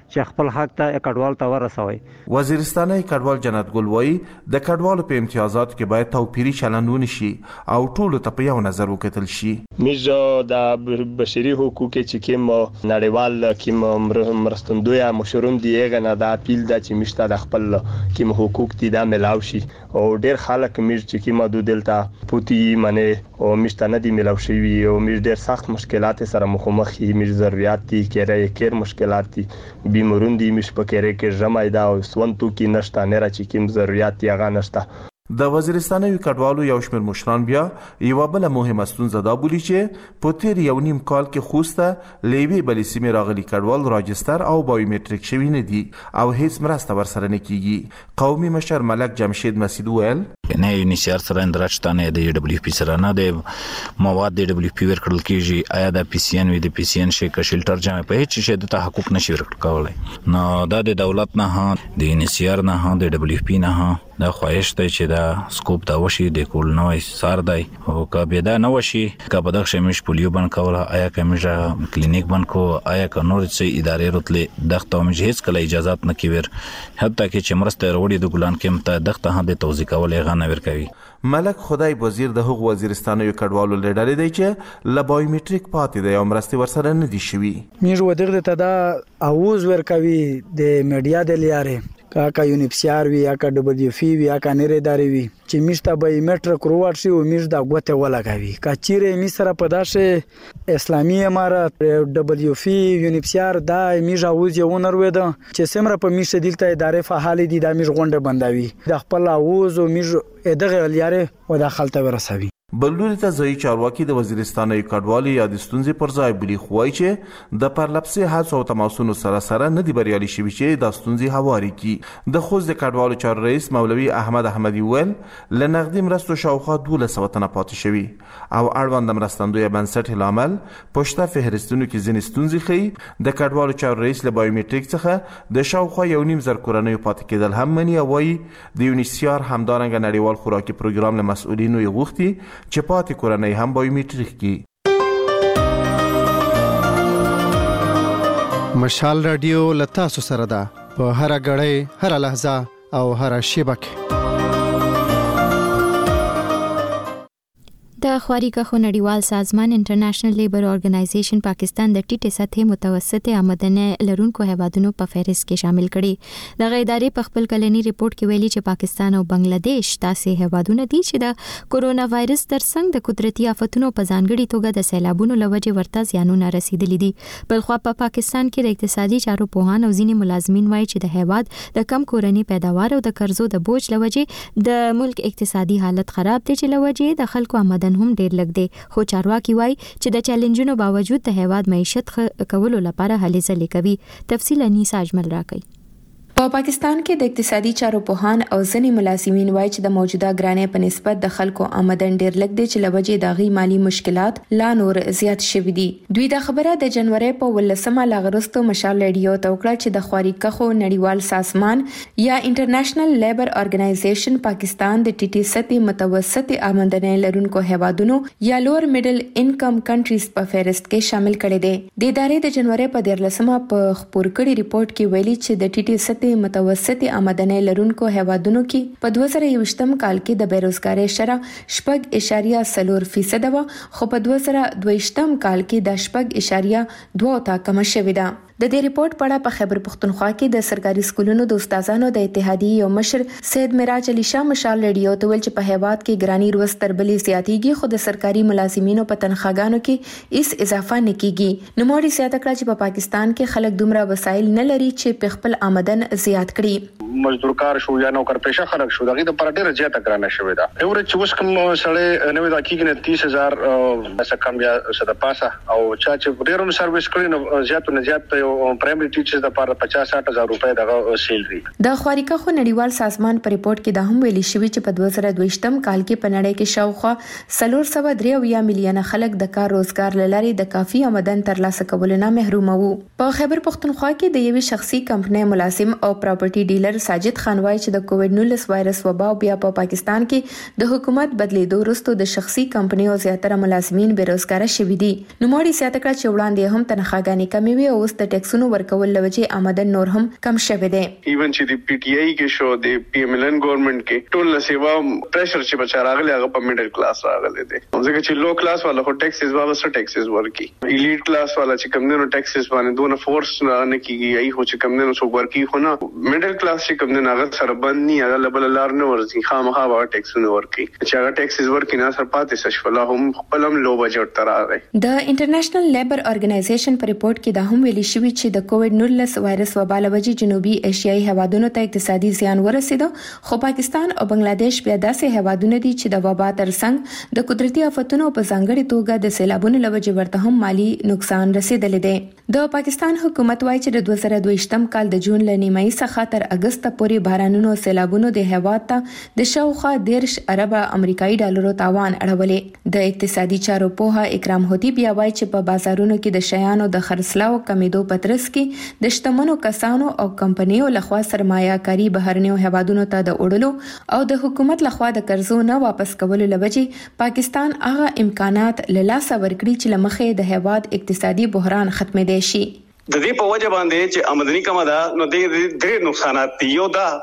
چې خپل حق ته کډوال ته ورسوي. وزیرستاني کډوال جنت ګل وایي د کډوالو په امتیازات کې باید توپیری چلند ونشي او ټول ته په یو نظر وکتل شي. میزه د بشري حقوقو چې کوم نړیوال کوم مرستندوی مشروم دی هغه نه د اپیل د چې مشته د خپل کوم حقوق دي دا ملاو شي او ډیر خلک میز چې کوم د دلته پوتی منه او مشته نه دی ملاو شي او میز ډیر سخت مشکلات سره مخامخ دي. میز ضرورت دي کېر مشکلات دي بیمارون دي مش پکې کې جمع دا او سونتو کې نشته نه را چې کوم ضرورت دی هغه نشته. د وزیرستاني کډوالو یو شمېر مشران بیا یو بل مهمه ستونزه دا بولی چې په تیر یو نیم کال کې خوسته لیوی بلې سیمې راغلي کډوال راجستر او بایومټریک شوي نه دي او هیڅ مرسته ورسره نه کیږي. قومي مشر ملک جمشید مسعود ویل نه یونیسیار سره اندراچتانه د دبليو پی سره نه د مواد د دبليو پی ورکړل کیږي آیا د پی سی ان وی د پی سی ان شي کشلټر جامع په هیڅ شي د حقوق نشي ورکړل کولای نو د دولت نه د یونیسیار نه د دبليو پی نه دا خواهش دی چې دا سکوپ دا وشي د کول نوې سار دی او کبه دا نه وشي کبه د شمیش پولیو بن کوله آیا کمیجا کلینیک بن کو آیا ک نور څه ادارې رتله دغه مج هیڅ کله اجازهات نه کیور حتی کې چې مرسته وروړي د ګلان کې مت دغه ته د توزیع کول غانه ور کوي. ملک خدای وزیر د حقوق وزیرستاني کډوالو لیډر دی چې ل بایومټریک پاتې دی او مرسته ورسره نه دي شوی. میژ ودغه ته دا اوز ور کوي د میډیا د لیاره کا یونیپسیار وی یا کا دبليو پی وی یا کا نری داري وی چې میشته به میټر کروات شي او میش دا غوته ولګوي کا چیرې می سره پداشه اسلامي امارات دبليو پی یونیپسیار دا میژ اوز یو نروید چې سمره په میش دلته ادارې فعال دي دا میژ غونډه بندوي د خپل اوز او میژ دغه لیاره و داخلته ورسوي. بلوري ته ځای چارواکي د وزیرستاني کډوالو یا د ستونزې پر ځای بلی خوای چې د پرلپسې هڅو او تماسونو سره نه دی بریالي شوی چې د ستونزې هواري کی. د خوځ د کډوالو چار رئیس مولوي احمد احمدي ول لنقدي مرستو شاوخوا 1200 تنه پاتې شوی او اړوند مرستندوی بنسټ لامل پښته فهرستونو کې ځینې ستونزې خي د کډوالو چار رئیس له بایومټریک څخه د شاوخوا 1.5 زر کورنۍ پاتې کېدل هم مني او وایي د یونیسیار همدارنګ نړیوال خوراکي پروګرام له مسؤلینو یې غوښتي چې پاتې کورنۍ هم بایومټریک کی. مشال رادیو لتا سره ده په هر غړې هر لحظه او هر شیبه کې. د خواریکخو نړیوال سازمان انټرنیشنل لیبر ارګنایزیشن پاکستان د ټیټه سطحې متوسطه آمدنه لرونکو هیوادونو په فهرست کې شامل کړي. د ادارې په خپل کلنی ریپورت کې ویلي چې پاکستان او بنگلاديش تاسې هیوادونه دي چې د کورونا وایرس ترڅنګ د قدرتي آفتونو په ځانګړي توګه د سیلابونو لوجه ورته زیانونه رسیدلي دي. بلخو په پاکستان کې د اقتصادي چارو پوهان او ځینې ملازمین وایي چې د هیواد د کم کورنۍ پیداوار او د قرضو د بوج لوجه د ملک اقتصادي حالت خراب دي چې لوجه د خلکو آمدن هم ډیر لږ دی. خو چارواکي وایي چې د چیلنجونو باوجود د هیواد معیشت کولو لپاره هلې ځلې کوي. تفصیل انیسا اجمل راکړي. په پاکستان کې د اقتصادي چارو پوهان او ځینې ملازمین وایي چې د موجوده ګرانۍ په نسبت د خلکو آمدن ډیر لږ دی چې لوجې د غي مالی مشکلات لا نور زیات شوي دي. دوی دا خبره د جنوري په 18 لاغرستو مشال رادیو ته وکړه چې د خواریکخو نړیوال سازمان یا انټرنیشنل لیبر ارګنایزیشن پاکستان د ټیټي سطحې متوسطه آمدنۍ لرونکو هیوادونو یا لوور میډل انکم کنټریز په فهرست کې شامل کړي دي. د ادارې د جنوري په 14 په خبر کړي ریپورت کې ویلي چې د ټیټي سطحې متوسطه آمدنۍ لرونکو هیوادونو کې په 2021م کال کې د بیروزګاری شرح 4.4% و خو په 2022م کال کې د 8.2 ته کم شوې ده. د دې ریپورت په اړه په خیبر پختونخوا کې د سرکاري سکولونو د استادانو د اتحادیې یو مشر سید معراج علي شاه مشال رادیو ته ویل چې په هیواد کې ګرانی روز تر بلې زیاتېږي خو د سرکاري ملازمینو په تنخواګانو کې هیڅ اضافه نه کیږي. نوموړي زیاته کړه چې په پاکستان کې خلک دومره وسایل نه لري چې په خپل آمدن زیات کړي. مزدور کار شو یا نوکر پیشه خلک شو دغه د پر ډیره زیاته ګرانه شوې ده. ایوره چې اوس کوم سړی نوې د کېږي 30000 څخه کم یا صد پاسه او چا چې ډیرو سرویس کړي نو زیات نه زیات پرایمري ټیچرز د لپاره 50-60 روپے د سیلري. د خواریکخو نړیوال سازمان په ریپورت کې دا هم ویلي شوی چې په 2022م کال کې په نړۍ کې شاوخوا 403 میلیونه خلک د کار روزګار لري د کافي آمدن ترلاسه کولو نه محروم وو. په خیبر پختونخوا کې د یوې شخصي کمپنۍ ملازم او پراپرټي ډیلر ساجد خان وایي چې د کووډ-19 وایرس وبا بیا په پاکستان کې د حکومت بدلیدو وروسته د شخصي کمپنیو زیاتره ملازمین بیروزګار شوي دي. نو موري زیاته کړه چې وړاندې هم تنخواګانې کمې وي او اوس د ټیکسونو ورکول لوجه آمدن نور هم کم شوه دی. ایون چې د پی ټی آی کې شو د پی ایم ایل ان ګورنمنت کې ټول سیوا پریشر چې بچا راغلی هغه په میډل کلاس راغلی دی. ځکه چې لو کلاس والا هو ټیکسز واپس ټیکسز ورکی. ایلیټ کلاس والا چې کم نه ټیکسز باندې دونه فورس نه کیږي ای هو چې کم نه سو ورکی خو نه میډل کلاس چې کم نه هغه سره باندې نه هغه بل لار نه ورځي خامخا به ټیکسونه ورکی. چې هغه ټیکسز ورکی نه سر پاتې شفلا هم خپلم لو بجټ تر راغی. د انټرنیشنل لیبر ارګنایزیشن په ریپورت کې دا هم ویلي شوی چې د کووډ-19 وایرس وبا له وجې جنوبي ایشیایي هیوادونو ته اقتصادي زیان ورسېد، خو پاکستان او بنگلاديش بیا داسې هیوادونه دي چې د وبا ترڅنګ د قدرتي آفتونو په ځانګړي توګه د سیلابونو له وجې ورته هم مالی نقصان رسیدلی دی. د پاکستان حکومت وايي چې د 2022م کال د جون له نیمایي څخه تر اگست پورې بارانونو او سیلابونو د هیواد ته د شاوخوا 10 ارب امریکایي ډالرو تاوان اړولې. د اقتصادي چارو پوها اکرام هوتی بیا وايي چې په بازارونو کې د شیانو د خرڅلاو کمیدو پترس کې د شتمنو کسانو او کمپنیو لخوا سرمایه کاری بهرنیو هیوادونو ته د وړلو او د حکومت لخوا د قرضو نه واپس کولو لوجې پاکستان هغه امکانات له لاسه ورکړي چې لمخې د هیواد اقتصادي بحران ختمېدای شي. د دې په وجه باندې چې آمدنی کم ده نو د ډېر نقصانات دي. یو دا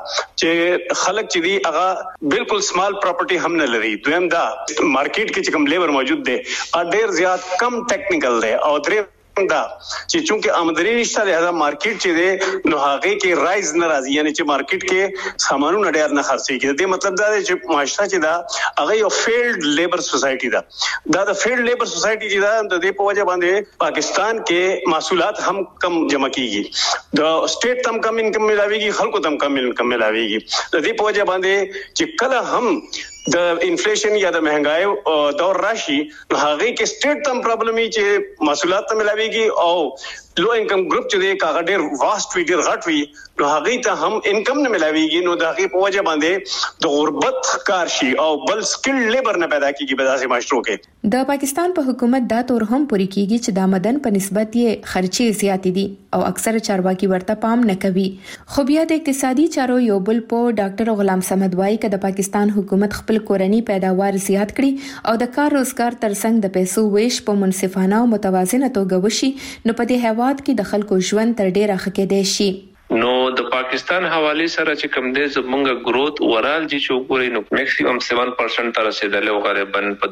چې خلک چې دي هغه بالکل سمال پراپرټي هم نه لري. دویم دا مارکیټ کې چې کوم لیبر موجود دي ډېر زیات کم ټیکنیکل دي او درې دا چې چونکه آمدنی نشته لہذا مارکیټ چې دی نو هغه کې رایز ناراضي یعنی چې مارکیټ کې سامانونه ډېر نه خرڅيږي. د مطلب دا دی چې معاشره چې دا هغه یو فیلډ لیبر سوسایټي دا د فیلډ لیبر سوسایټي چې دا د دې په وجه باندې پاکستان کې محصولات هم کم جمع کیږي، د سټیټ تم کم انکم ملاويږي، خلکو تم کم انکم ملاويږي. د دې په وجه باندې چې کله هم د انفلیشن یا د مهنګای دور راشي نو هغه کې سټیټ تم پرابلمي چې محصولات ته ملاويږي او لو انکم ګروپ چې د کاغه ډېر واسټ وی ډېر غټ وی نو هغه ته هم انکم نه ملاويږي. نو د هغه په وجه باندې د غربت ښکار شي او بل سکل لیبر نه پیدا کیږي په داسې معاشرو کې. د پاکستان په حکومت دا تور هم پوری کیږي چې د آمدن په نسبت یې خرچې زیات دي او اکثر چارواکي ورته پام نه کوي. خو بیا د اقتصادي چارو یو بل په ډاکټر غلام صمد وايي چې د پاکستان حکومت خپل کورنی پیداوار زیات کړي او د کار روزګار ترڅنګ د پیسو ویش په منصفانه او متوازنه توګه وشي نو په دې هیواد کې د خلکو ژوند تر ډیره ښه کېدای شي. نو د پاکستان حواله سره چې کوم دې زمونږ ګروث اورال چې چوکوري نو میکسیمم 7% تر رسیدل او غالبا په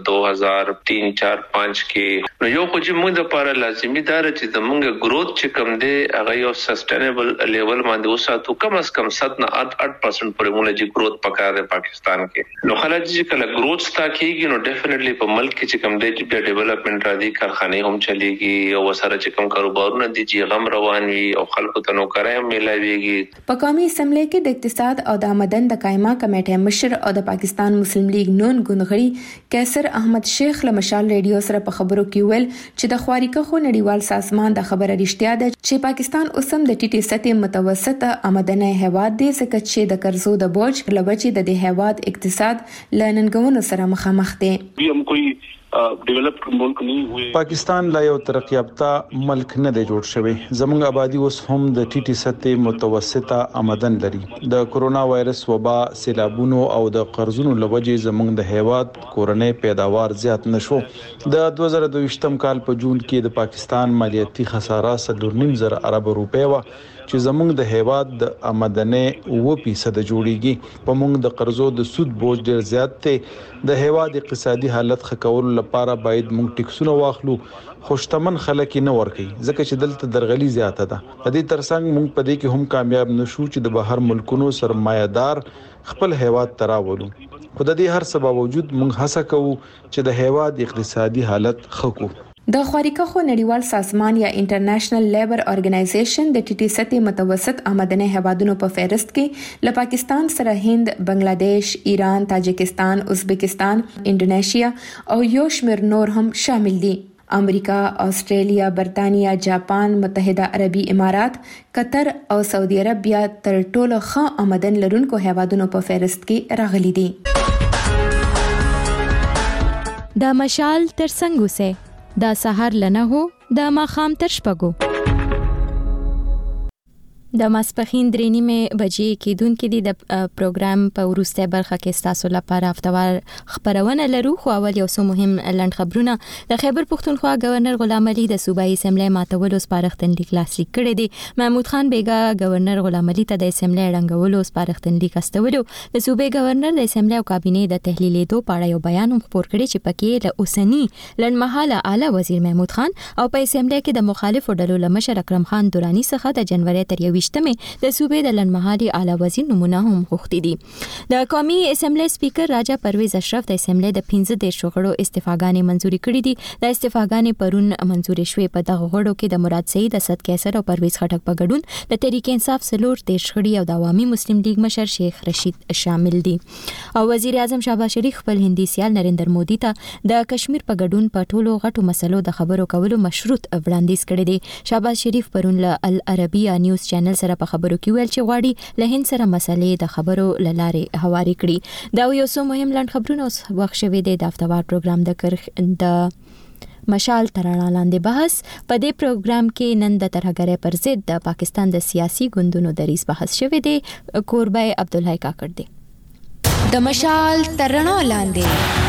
2003-4-5 کې نو یو خو چې موږ د لپاره لازمي دار چې زمونږ ګروث چې کوم دې هغه یو سستینبل لیول باندې وساتو کم از کم 7-8% پورې موږ چې ګروث پکاره د پاکستان کې. نو خلک چې کله ګروث تا کېږي نو ډیفینیټلی په ملک کې چې کوم دې چې ډیولپمنٹ راځي کارخانه هم چلےږي او سره چې کوم کاروبارونه دي چې غم روان وي او خلکو ته نوکرای هم په قومي اسمبلی کې د اقتصاد او د آمدن د قائمه کمیټې مشر او د پاکستان مسلم لیگ نون ګوندغړي کیسر احمد شیخ له مشال ریډیو سره په خبرو کې ویل چې د خواریکه خو نړیوال سازمان د خبره رښتیا ده چې پاکستان اوسم د ټیټي سطح متوسطه آمدن هیواد دی ځکه چې د قرضو د بوج لوجې د دې هیواد اقتصاد لننګونو سره مخامخ دی. پاکستان لا یو ترقی یافته ملک نه دی جوړ شوی. زموږ آبادی اوس هم د ټیټي سطح متوسطه آمدن لري. د کورونا وایرس وبا، سیلابونو او د قرضونو لوجې زموږ د هیواد کورنۍ پیداوار زیات نشو. د 2022م کال په جون کې د پاکستان مالیاتي خساره 3.5 ارب روپۍ و چې زموږ د هیواد د آمدنې 2% جوړیږي. په موږ د قرضو د سود بوج ډیر زیات دی. د هیواد اقتصادي حالت ښه کولو لپاره باید موږ ټیکسونه واخلو خو شتمن خلک نه ورکي ځکه چې دلته درغلي زیاته ده. د دې ترڅنګ موږ په دې کې هم کامیاب نشو چې د بهر ملکونو سرمایه‌دار خپل هیواد تراولو. خو د دې هر څه باوجود موږ هڅه کوو چې د هیواد اقتصادي حالت ښه کړو. د خواریکه خو نړیوال سازمان یا انټرنیشنل لیبر ارګنایزیشن د ټیټي سطح متوسط آمدنه هیوادونو په فهرست کې له پاکستان سره هند، بنگلاديش، ایران، تاجکستان، ازبکستان، انډونیشیا او یو شمېر نور هم شامل دي. امریکا، استرالیا، برتانیا، جاپان، متحده عربي امارات، قطر او سعودي عربیا تر ټولو ښه آمدن لرونکو هیوادونو په فهرست کې راغلي دي. د مشال ترڅنګ اوسه دا سحر لنه هو دا ماخام تر شپږو. د ماسپخین 3:30 بجې کېدونکې دي د پروګرام په وروسته برخه کې تاسو لپاره هفتوار خبرونه لرو. خو اول یو څو مهم لنډ خبرونه. د خیبر پښتونخوا گورنر غلام علي د صوبایي اسمبلی ماتولو سپارښتنلیک لاسلیک کړی دی. محمود خان بیګا گورنر غلام علي ته د اسمبلی ړنګولو سپارښتنلیک استولو. د صوبې گورنر د اسمبلی او کابینې د تحلیلېدو په اړه یو بیان خپور کړی چې پکې له اوسنی لنډمهاله اعلی وزیر محمود خان او په اسمبلی کې د مخالفو ډلو له مشر اکرم خان دورانی څخه د جنوري تر 28 د صوبې د لنډمهالي اعلی وزیر نمونه هم غوښتي دي. د قومي اسمبلی سپیکر راجا پرویز اشرف د اسمبلی د 15 غړو استعفاګانې منزوري کړې دي. د استعفاګانې پرون منزوري شوې. په دغه غړو کې د مراد سعید، اسد کیسر او پرویز خټک په ګډون د تحریک انصاف سلور غړي او د عوامي مسلم لیگ مشر شیخ رشید شامل دي. او وزیر اعظم شهباز شریف خپل هندي سیال نریندر مودي ته د کشمیر په ګډون په ټولو غټو مسلو د خبرو کولو مشروط وړاندیز کړی دی. شهباز شریف پرون له العربیه نیوز چینل سره په خبرو کې ویل چې غواړي له هند سره مسلې د خبرو لاره هواري کړي. دا یو څو مهم لاند خبرونه اوس وخت شوي دي. د هفتوار پروګرام د مشال ترانه لاندې بحث. په دې پروګرام کې نن د ترهګرۍ پر ضد د پاکستان د سیاسي ګوندونو دریز بحث شوی دی. کوربه عبدالحی کاکړ دی. د مشال ترانه لاندې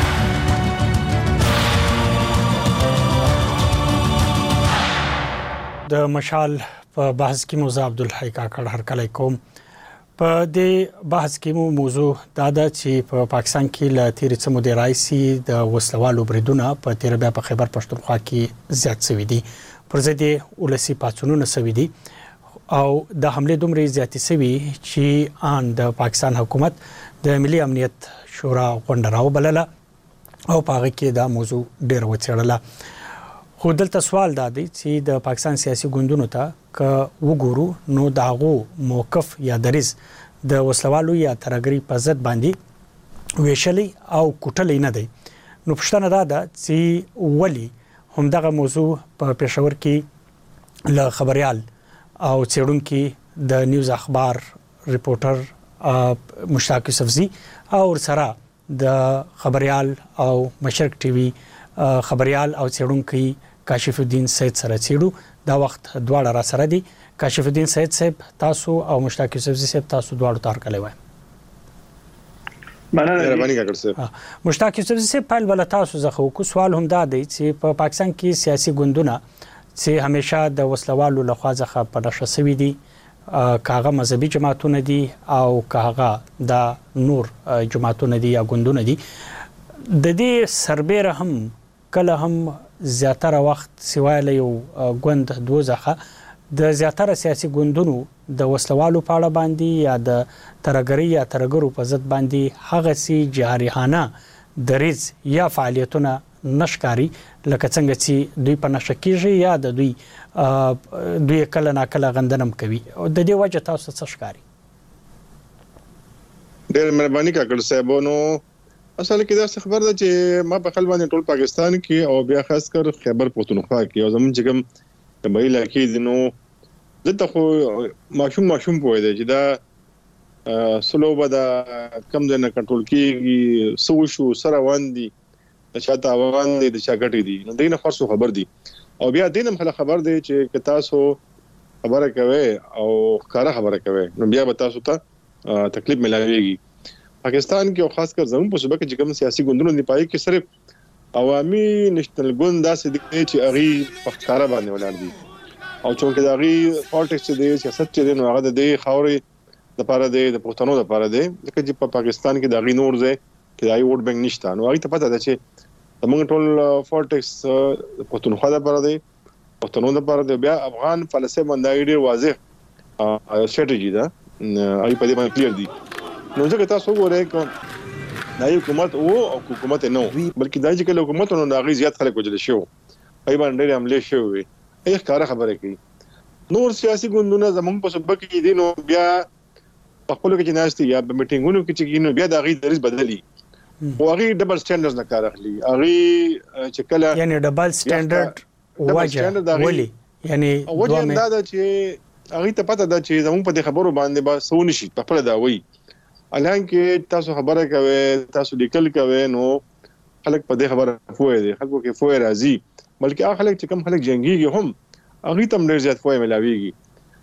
د مشال په بحث کې موضوع عبدالحی کاکړ هر کله کوم. په دې بحث کې مو موضوع دا ده چې په پاکستان کې له تیرې څه مودې راځي د وسلوالو بریدونه په تیر بیا په خیبر پښتونخوا کې زیات شوي دي. پر ضد ولسی پاڅونونه شوي دي او د حمله دومره زیاتې شوي چې ان د پاکستان حکومت د ملي امنیت شورا غونډه راوبلله او په هغه کې دا موضوع ډېر وڅېړله. خو دلته سوال دا دی چې د پاکستان سیاسي ګوندونو ته که وګورو نو داغو موقف یا دریز د وسلوالو یا ترهګرۍ په ضد باندې ویشلی او کوټلی نه دی. نو پوښتنه دا ده چې ولې همدغه موضوع په پېښور کې له خبريال او څېړونکي د نیوز اخبار ریپورټر مشتاق یوسفزي او سره د خبريال او مشرق ټي وي خبريال او څېړونکي کاشف الدین سید سره چیرو. دا وخت دواړه را سره دي. کاشف الدین سید صاحب تاسو او مشتاق یوسفزي صاحب تاسو دواړو تار کړی وای. مهرباني کاکړ صاحب. مشتاق یوسفزي صاحب په ول تاسو زخه کو سوال هم دا دی چې په پاکستان کې سیاسي ګوندونه چې همیشه د وسلوالو لخوا ځخه په نشه سوي دي، کاغه مذهبي جماعتونه دي او کاغه د نور جماعتونه دي یا ګوندونه دي، د دې سربېره هم کله هم زیاتره وخت سوای له یو ګوند دوزخه د زیاتره سیاسي ګوندونو د وسلوالو په اړه باندې یا د ترهګرۍ یا ترهګرو په ضد باندې هغه سي جارحانه دریز یا فعالیتونه نشکاري لکه څنګه چې دوی په نشه کېږي یا د دوی کله ناکله غندنم کوي. د دې وجه تاسو څه ښکاري؟ ډېر مهرباني کاکړ صاحب. نو اصل کې دا خبر ده چې ما په خپل باندې ټول پاکستان کې او بیا خاص کر خیبر پښتونخوا کې او زمون چې کوم د مېلا کې دي نو دته خو ماشوم پوي دی چې دا سلو به دا کم ځای نه کنټرول کېږي، سو شو سره واندي د چاته واندي د چا ګټي دي. نو دینه خاصو خبر دي او بیا دینه خپل خبر دی چې تاسو خبره کوي او کار خبره کوي نو بیا به تاسو ته تکلیف ملاويږي. پاکستان کې او خاص کر زموږ په صوبه کې چې کوم سیاسي ګوندونه دی پای کې صرف عوامي نېشنل ګوند داسې دي چې اغي په ښکارا باندې ولاړ دي او چې دا اغي پالیټکس دی سیاست چې نو هغه د دې خاورې د پاره دی د پښتنو د پاره دی ځکه چې په پاکستان کې د اغي نور ځای کې دای ووټ بانک نشته. نو هغه ته پته ده چې موږ ټول پالیټکس پښتونخوا د پاره دی، پښتنو د پاره دی. بیا افغان فلسفه باندې ډېر واضح سټریټجی ده هغه په دې باندې کلیر دي. نو ځکه تاسو وګورئ چې دا حکومت او حکومت نه بلکې دا چې کله حکومت نو هغه زیات خلک وجل شو ای باندې حمله شوی ای ښکارا خبره کوي. نور سیاسي ګوندونه زموږ په صوبه کې دي نو بیا په خپل کې جناستي یا په میټینګونو کې چې نو بیا د غي دریز بدلی او هغه ډبل سټانډرډز نه کار اخلي. هغه چې کله یعنی ډبل سټانډرډ وجه ولي یعنی وجه دا ده چې هغه ته پته ده چې زموږ په خبرو باندې با سونی شي په خپل دا وایي الان کې تاسو خبره کوي تاسو لیکل کوي نو خلک په دې خبره فوې دي، خلکو کې فوې راځي بلکې هغه خلک چې کم خلک جنگيږي هم هغه تم ډېر زیات فوې ملاويږي.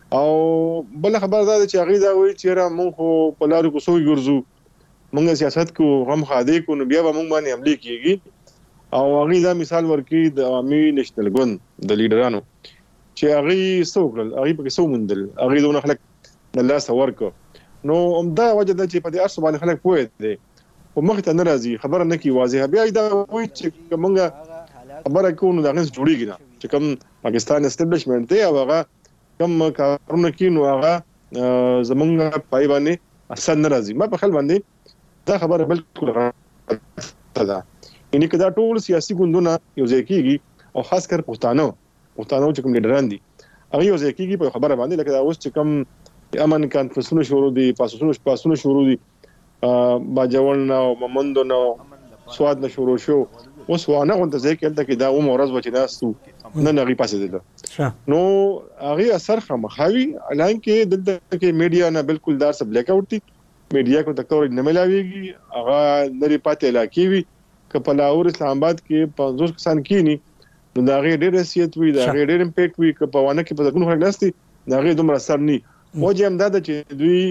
او بل خبر دا چې هغه دا وایي چې را مونږ په لارو کو سوي ګرځو مونږ سیاست کو غم خاده کو نو بیا به مونږ باندې حمله کیږي او هغه دا مثال ورکړي د عوامي نېشنل ګوند د لیډرانو چې هغه څوکل هغه په څو مندل هغه دونه خلک د الله سوار کو نو دا وجه د چې په دې اصل باندې خلک پوهه دي او مخ ته ناراضي خبره نه کی واضحه بیا دا وایي چې مونږه خبره کوو نو دا غنځ جوړیږي نه چې کوم پاکستان اسټابلیشمنت دی او هغه کوم کارونه کینو هغه زمونږ پای باندې اثر ناراضي ما په خپل باندې دا خبره بالکل غلطه ده یعنی کدا ټول سیاسي ګوندونه یو ځای کیږي او خاص کر پښتانه چې کوم لیډران دي هغه یو ځای کیږي په خبره باندې لکه دا اوس چې کوم امن کانفرنسونه شروع دي پاسونه شروع دي باجوړ نو ممندو نو سواد نه شروع شو اوس وانه غونډه ځای کې دا و مورز بچی ناستو نه نغي پاسې دي نو هغه اثر خامخاوي اعلان کې دلته کې میډیا نه بالکل دار سب بلیک اوټ دي میډیا کو تکور نه ملاويږي هغه نری پاتې علاقې وي کپلاور اسلام آباد کې 500 کسان کینی نو دا غي ډېر حیثیت وي دا غي ډېر امپیکټ وي که په وانه کې په دغه خلک ناشتي دا غي دومره اثر ني او چې امداد چې دوی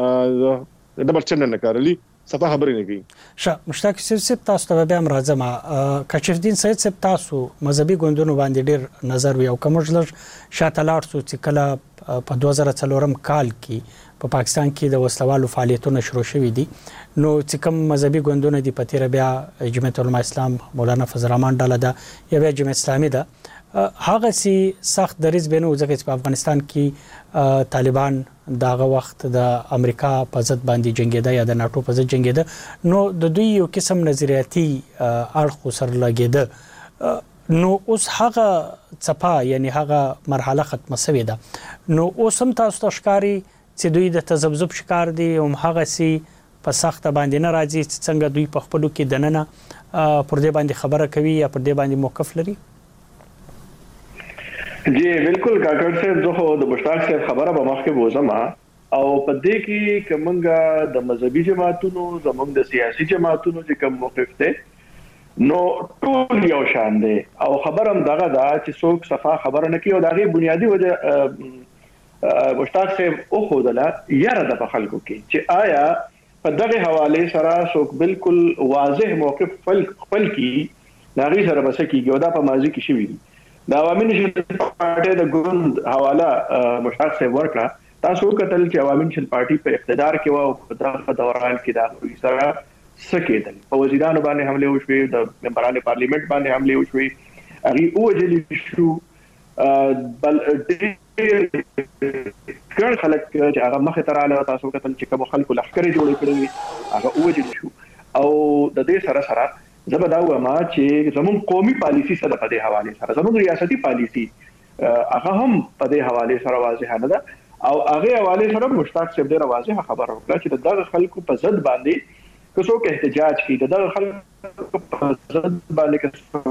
ډبل چنن نه کارلی صفه خبرې نه کوي مشتاق صاحب تاسو ته بیا راځم کشف الدین سید صاحب تاسو مذهبي ګوندونو باندې ډېر نظر وي او کومجلر شاته لاړ سو چې کله په 2004 کال کې په پاکستان کې د وسلوالو فعالیتونه شروع شوې دي نو چې کوم مذهبي ګوندونه دي په تیر بیا جمعیت علماء اسلام مولانا فضل الرحمن ډاله ده یا بیا جمعیت اسلامي ده هغه سي سخت دریځ بینو ځکه چې په افغانستان کې طالبان داغه وخت د امریکا په ضد باندې جنگیده یا د ناتو په ضد جنگیده نو د دوی یو قسم نظریاتي اړخ سره لګیده نو اوس هغه صفه یعنی هغه مرحله ختمه شوې ده نو اوس هم تاسو ته ښکاری چې دوی د تذبذب شکار دي او هغه سي په سخت باندې نه راځي چې څنګه دوی په خپل کې دننه پر دې باندې خبره کوي یا پر دې باندې موقف لري جی بالکل کاکړ صاحب زه د مشتاق صاحب خبره به مخکې وزم او په دې کې کومنګا د مذهبي جماعتونو زموږ د سیاسي جماعتونو چې کوم موقف ده نو ټول یو شان دي او خبرم دغه دا چې څوک صفه خبره نه کوي او دغه بنیادی وجه مشتاق صاحب او خدلا یاره د خلکو کې چې آیا په دغه حواله سره څوک بالکل واضح موقف خپل کی ناغي سره بس کیږي او دا په ماضي کې شوی دا عوامي نشل پارټي د ګوند حواله مشتاق صاحب ورکړه تاسو کتل چې عوامي نشل پارټي په اقتدار کې و په دغه دوران کې دا سره سکیدل په وزیرانو باندې حمله وشوي د ممبرانو پارلیمنت باندې حمله وشوي هغه اوجلی شو بل ګڼ خلک چې هغه مخه تراله تاسو کتل چې کوم خلکو لخرې جوړې کړې هغه اوجلی شو او د دې سره زبدا ما چې زمون قومي پالیسی سره په دې حواله سره زمون ریاستي پالیسی هغه هم په دې حواله سره واضح نه ده او هغه حواله سره مشتاق صاحب ډېر واضح خبر ورکړه چې دغه خلکو په ضد باندې کڅو کې احتجاج کوي دغه خلکو په ضد باندې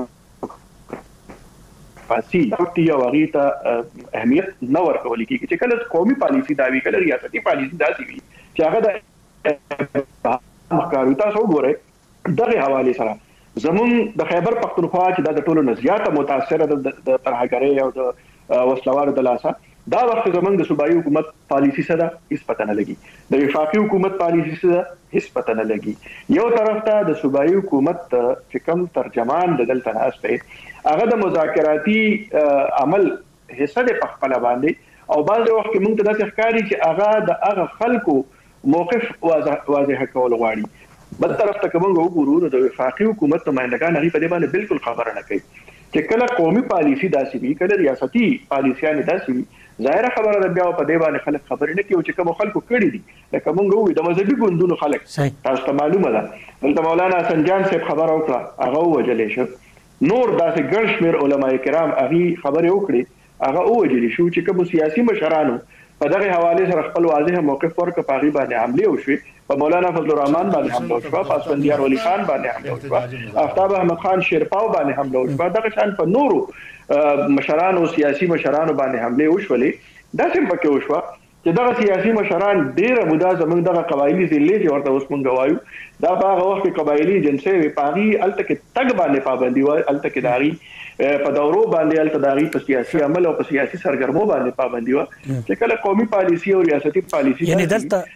فاسي او هغه ته اهمیت نه ورکول کیږي چې کله قومي پالیسی داوی کله ریاستي پالیسی داسي وي چې هغه د مخکارو تاسو وګورئ دغه حواله سره زمون د خیبر پختونخوا چې د ټولو نزياته متاثر د ترهګرۍ او د وسلوارو د لاسه دا وخت زمون د صوبایي حکومت پالیسی سره هیڅ پته نه لګي د وفاقي حکومت پالیسی سره هیڅ پته نه لګي یو طرف ته د صوبایي حکومت چې کوم ترجمان د دلته ناشته هغه د مذاکراتي عمل حصہ د پخپل باندې او بعض وخت موږ ته د ښکاری چې هغه د هغه خلکو موقف واضح کول غواړي بل طرف ته کومه وګورو د وفاقي حکومت نمائندگان هغه په دې باندې بالکل خبره نه کوي چې کله قومي پالیسی داسي وي کله ریاستي پالیسیانه داسي وي ظاهره خبره ده بیا په دې باندې خلک خبرې نه کوي چې کوم خلکو کړی دي لکه موږ وې د مذهبي ګوندونو خلک تاسو ته معلومه ده دلته مولانا سنجان صاحب خبر وکړه هغه وجلې شو نور داسې ګڼ شمېر علما کرام هغه خبرې وکړي هغه وجلې شو چې کوم سیاسي مشرانو په دغه حواله سره خپل واضح موقف ورک پاغي باندې حمله وشوي په مولانا فضل الرحمن باندې حمله وشو په اسفندیار ولی خان باندې حمله وشو آفتاب احمد خان شیرپاو باندې حمله وشو دغه شان په نورو مشرانو سیاسي مشرانو باندې حمله وشولې دا څنګه پکې وشو چې چې دغه سیاسي مشران ډیره موده زمونږ دغه قبایلی ضلع چې ورته اوس مونږ وایو دا په هغه وخت کې قبایلی جنسي وپاغي الته کې تګ باندې پابندي و الته کې داغي په دورو باندې الته داغي په سیاسي عمل او په سیاسي سرګرمو باندې پابندي و چې کله قومي پالیسي او ریاستي پالیسي یعنی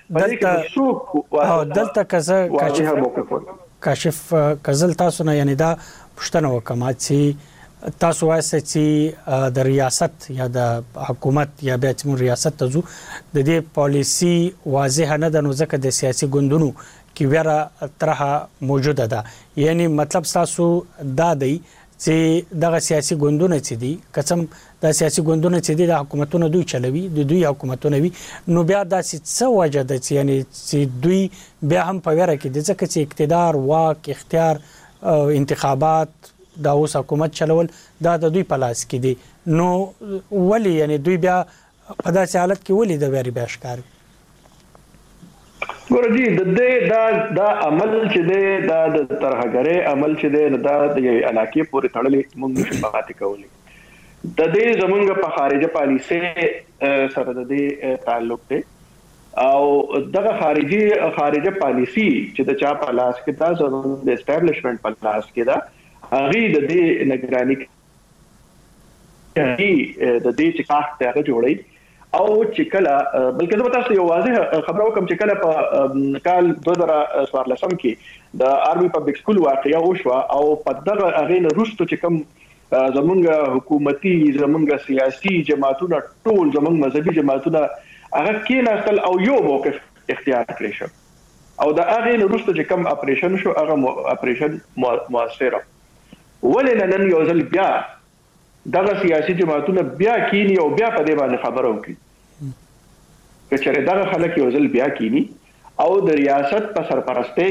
دلته کاشف کزل تاسو نه یعنی دا پښتنه وکما چې تاسو وایسته چې د ریاست یا د حکومت یا بیا چې ریاست ته ځو د دې پالیسي واضح نه ده نو ځکه د سیاسي ګوندونو کې ویره طرحه موجوده ده یعنی مطلب تاسو دا دی چې دغه سیاسي ګوندونه چې دي قسم د سیاسي ګوندونه چې دي د حکومتونو دوی چلوي د دوی حکومتونه وي نو بیا د څه وجه ده چې یعنی چې دوی بیا هم په ویره کې دي ځکه چې اقتدار واک اختیار انتخابات دا اوس حکومت چلول دا د دوی په لاس کې دي نو ولی یعنی دوی بیا په داسې حالت کې ولی د ویری بیا ښکاري ګورجی د دې دا عمل چې دی دا د ترهګری عمل چې دی دا د یو علاقې پورې تړلې موږ نشو پاتې کولی د دې زمونږ په خارجه پالیسي سره د دې تعلق دی او دغه خارجه پالیسي چې د چا په لاس کې دا زموږ د اسټابلیشمنت په لاس کې دا هغه د دې نگرانی کوي د دې چې کاخ ته جوړي او چې کله بلکې زه تاسو یو واضح خبرو کوم چې کله په کال 2014 کې د آرمي پبلک سکول واقعیا وشو او په دغه هغه نه وروسته چې کوم زمونږ حکومتي زمونږ سیاسي جماعتونه ټول زمونږ مذهبي جماعتونه هغه کې ناستل او یو موقف اختیار کړی شو او د هغه نه وروسته چې کوم اپریشن شو هغه اپریشن موثره ولې نن یو ځل بیا دغه سیاسي جماعتونه بیا کینی او بیا په دې باندې خبرو کوي چې دغه خلک یو ځل بیا کینی او د ریاست په سرپرستی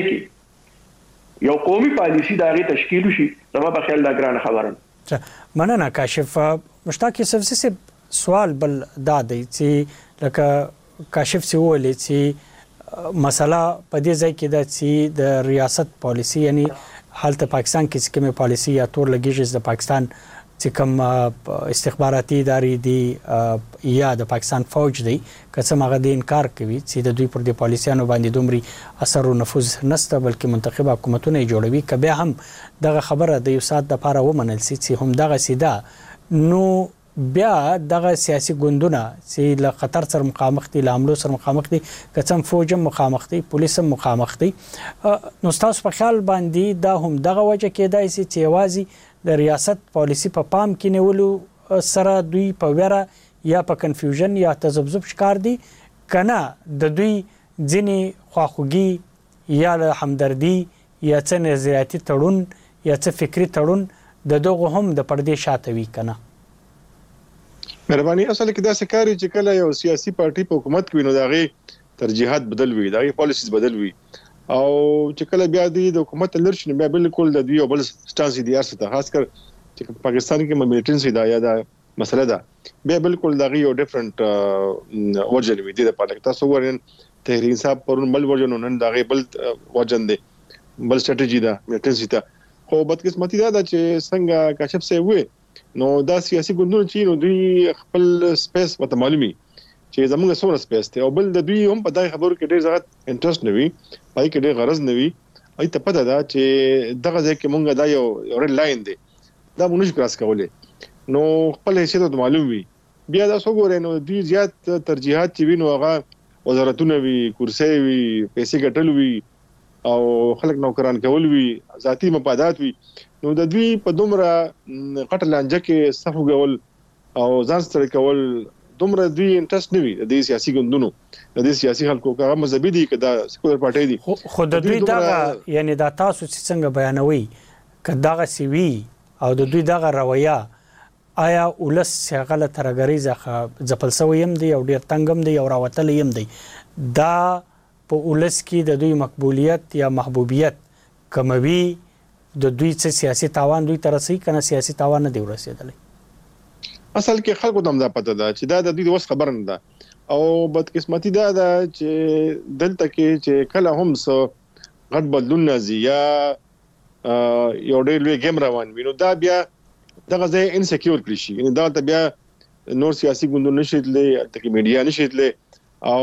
کې یو قومي پالیسی دغه تشکیل شي زما په خیال دا ګران خبره مننه کاشف مشتاق یوسف سے سوال بل دا دی چې لکه کاشف سی ولې چې مسله په دې ځای کې دا چې د ریاست پالیسی یعنی حالت پاکستان کې کومه پالیسی یا تور لګیږي د پاکستان چې کوم استخباراتي ادارې دي یا د پاکستان فوج دی قسم هغه د انکار کوي چې د دوی پر د پالیسیانو باندې دومره اثر او نفوذ نشته بلکې منتخب حکومتونه جوړوي کبه هم دغه خبره د یو سات د لپاره ومنل سي چې هم دغه سیده نو بیا دغه سیاسي ګوندونه چې له خطر سره مخامخ دي له حملو سره مخامخ دي قسم فوج مخامخ دي پولیس مخامخ دي نو تاسو په خیال باندې دا هم دغه وجه کېدای شي چې وازي د ریاست پالیسی په پام کې نیولو سره دوی په ویره یا په کنفیوژن یا تذبذب ښکار دي کنه د دوی ځینې خواخوږي یا همدردي یا څه نظریاتي تړون یا څه فکری تړون د دغه هم د پردې شاته وی کنه مهرباني اصل کې دا سکاري چې کله یو سیاسي پارټي په حکومت کې نو داغه ترجیحات بدل وي داغه پالیسیز بدل وي او چې کله بیا د حکومت لرشن بیا بالکل د دوی بل سټانس دي ارسته خاص کر چې پاکستان کې ملیټنسي دا یا دا مسله ده بیا بالکل دغه یو ډیفرنٹ ورژن وي د پالیټیک تاسو ورن تحریک صاحب پرون بل ورژن نن دغه بل ورژن دی بل سټریټجی دا ملیټنسي ته خو بدقسمتي دا چې څنګه کاشف سي وي نو دا سیاسي ګوندونه چې نو دوی خپل سپیس وته معلومي چې زموږ سونه سپیس ته او بل د دوی هم په دغه خبرو کې ډېر زغت انټرست نه وي پای کې ډېر غرض نه وي اي ته پته ده چې دغه ځکه مونږ دا یو ریډ لاین دی دا مونږ نشو کراس کولای نو خپل حیثیت ته معلوم وي بیا دا څو ګورې نو دوی زیات ترجیحات چې وینو هغه وزارتونه وي کرسي وي پیسې ګټل وي او خلک نوکران کول وي ذاتی مفادات وي نو د دوی په دومره قټ لانجه کې صفو غول او ځان ستړي کول دومره دوی انټرست نه وي د سیاسي ګوندونو د سیاسي خلکو هغه مذهبي دي کدا سیکولر پارټي دي خو د دوی دغه یعنی دا تاسو څنګه بیانوي کداغه سی وی او د دوی دغه رویه آیا ولس غلط ترګریزه ځپلسویم دی او ډیر تنګم دی او راوتل یم دی دا په ولس کې د دوی مقبولیت یا محبوبیت کموي د دوی څخه سیاسي تاوان دوی ترسي کنه سیاسي تاوان نه دی ورسېدلی اصل کې خلکو دم دا پته ده چې دا د دوی وس خبر نه ده او بدقسمتي دا ده چې دلته کې چې کله هم سو غټ بدلون نازي یا یو ډېر لوی گیم روان وي نو دا بیا دغه ځای انسکیور کړی شي یعنی دا ته بیا نور سیاسي ګوندونه نشیدلې تکي میډیا نشیدلې او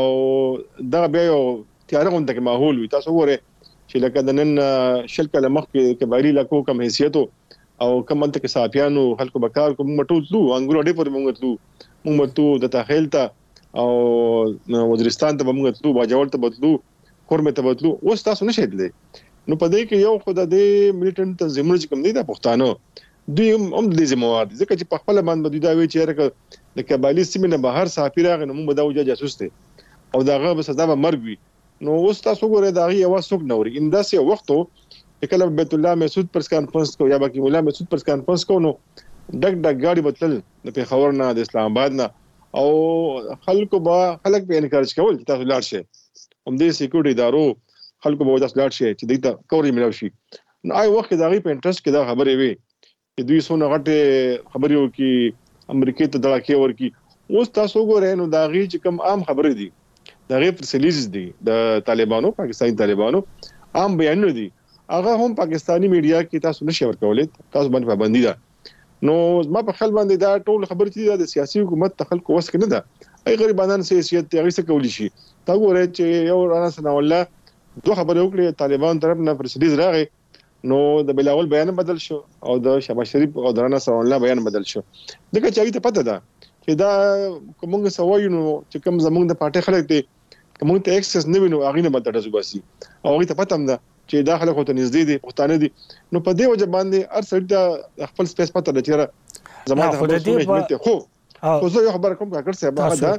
دا بیا یو تیار غونډه کې ماحول وي. تاسو وګورئ چې لکه د نن شل کله مخکې کباري لکو کم حیثیت او کوم منطق کې صحافیانو خلکو بکار کوم مټول تلو انګور اډې پورې مونږ تلو د تخیل ته او وزیرستان ته مونږ تلو باجوړ ته بدلو کورمه ته بدلو. اوس تاسو نشئ تللی نو په دې کې یو خدای دې ملیټنټ تنظیمونه چې کوم دي د پښتانه دوی هم د ذمہوار دي ځکه چې په خپل باندې دوی دا وی چې د کبالي سیمه نه بهر صحافي راغی نو موږ دا وجه جاسوس دي او داغه به سزا به مرګ وي. نو اوس تاسو ګورئ دا یو څوک نوري انداسه وختو کله بیت الله مسعود پرس کانفرنس کو یا باقی مولا مسعود پرس کانفرنس کو نو ډک گاډي بدل د پیښور نه د اسلام آباد نه او خلکو به انکارج کول چې تاسو لاړ شئ هم دې سکیورټي ادارو خلکو به تاسو لاړ شئ چې دې ته کوري ملو شي. نو آی وخت دا غي په انټرست کې دا خبرې وي چې دوی سونه غټه خبرې وکي امریکای ته دړه ورکی. اوس تاسو ګورئ نو دا غي چې کوم عام خبرې دي دا غي پرسلیز دي د طالبانو پاکستاني طالبانو عام بیانونه دي هغه هم پاکستانی میډیا کې تاسو نشئ ورکولای تاسو باندې پابندي ده. نو ما په خپل باندې دا ټول خبرې چې د سیاسي حکومت تخلق وس کې نه ده ای غریبانان سیاست هغه څه کولی شي. تا ګورئ چې یو رانا سنا الله دوه خبرې وکړي طالبان طرف نه پرسلیز راغی نو د بلاول بیان بدل شو او د شهباز شریف او رانا سنا الله بیان بدل شو. دغه چې ته پته ده چې دا کومه سوایو نو چې کوم زمونږ د پارټي خلک دي کومه ته اکسس نه وینو اغه نه بدل رسوباسي او هغه ته پته ده چې داخله خو ته نږدې دي پښتانه دي. نو په دې وجه باندې هر څړ د خپل سپیس پته لچره زموږ خبرې خو زه یو خبر کوم کاکړ صاحب هغه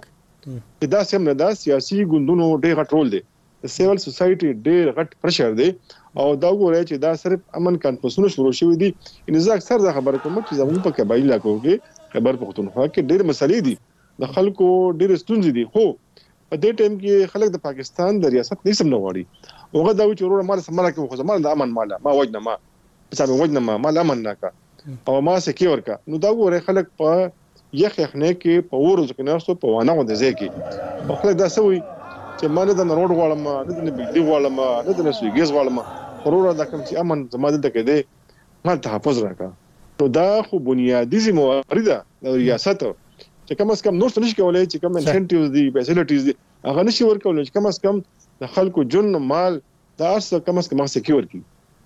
دا دا سم نه دا سیاسي ګوندونو ډېر غټ دی د سیول سوسایټي ډېر غټ پرشر دی او دا وګورئ چې دا صرف امن کانفرنسونه شروع شوي دي. ان زه اکثر دا خبره کوم چې زموږ په قبایل علاقو کې خبر پښتونخوا کې ډېر مسلې دي د خلکو ډېر ستونزې دي. خو په دې ټیم کې خلک د پاکستان د ریاست نسم نه غواړي وګه دا چې ورور مال سماله کې خو زمال د امن مالا ما وجنه ما حساب وجنه ما مال امن ناکا او ما سکیور کا. نو دا وګوره خلک په یخنه کې په ورځ کې ناسو په وانه ونده ځکه په خلک دا سوي چې ما نه د روډ غواړم نه د بجلی غواړم نه د سویګز غواړم ورور دا کوم چې امن زما د کې دی ما تحفظ راکا. نو دا خو بنیادی ذمہواری ده د ریاست چې کم از کم نور څه نشي کولای چې کوم انسنټیوز دي فیسیلیټیز دي هغه نشي ورکولای چې کم از کم د خلکو جن مال دا ارسه کم از کم سکیور کی.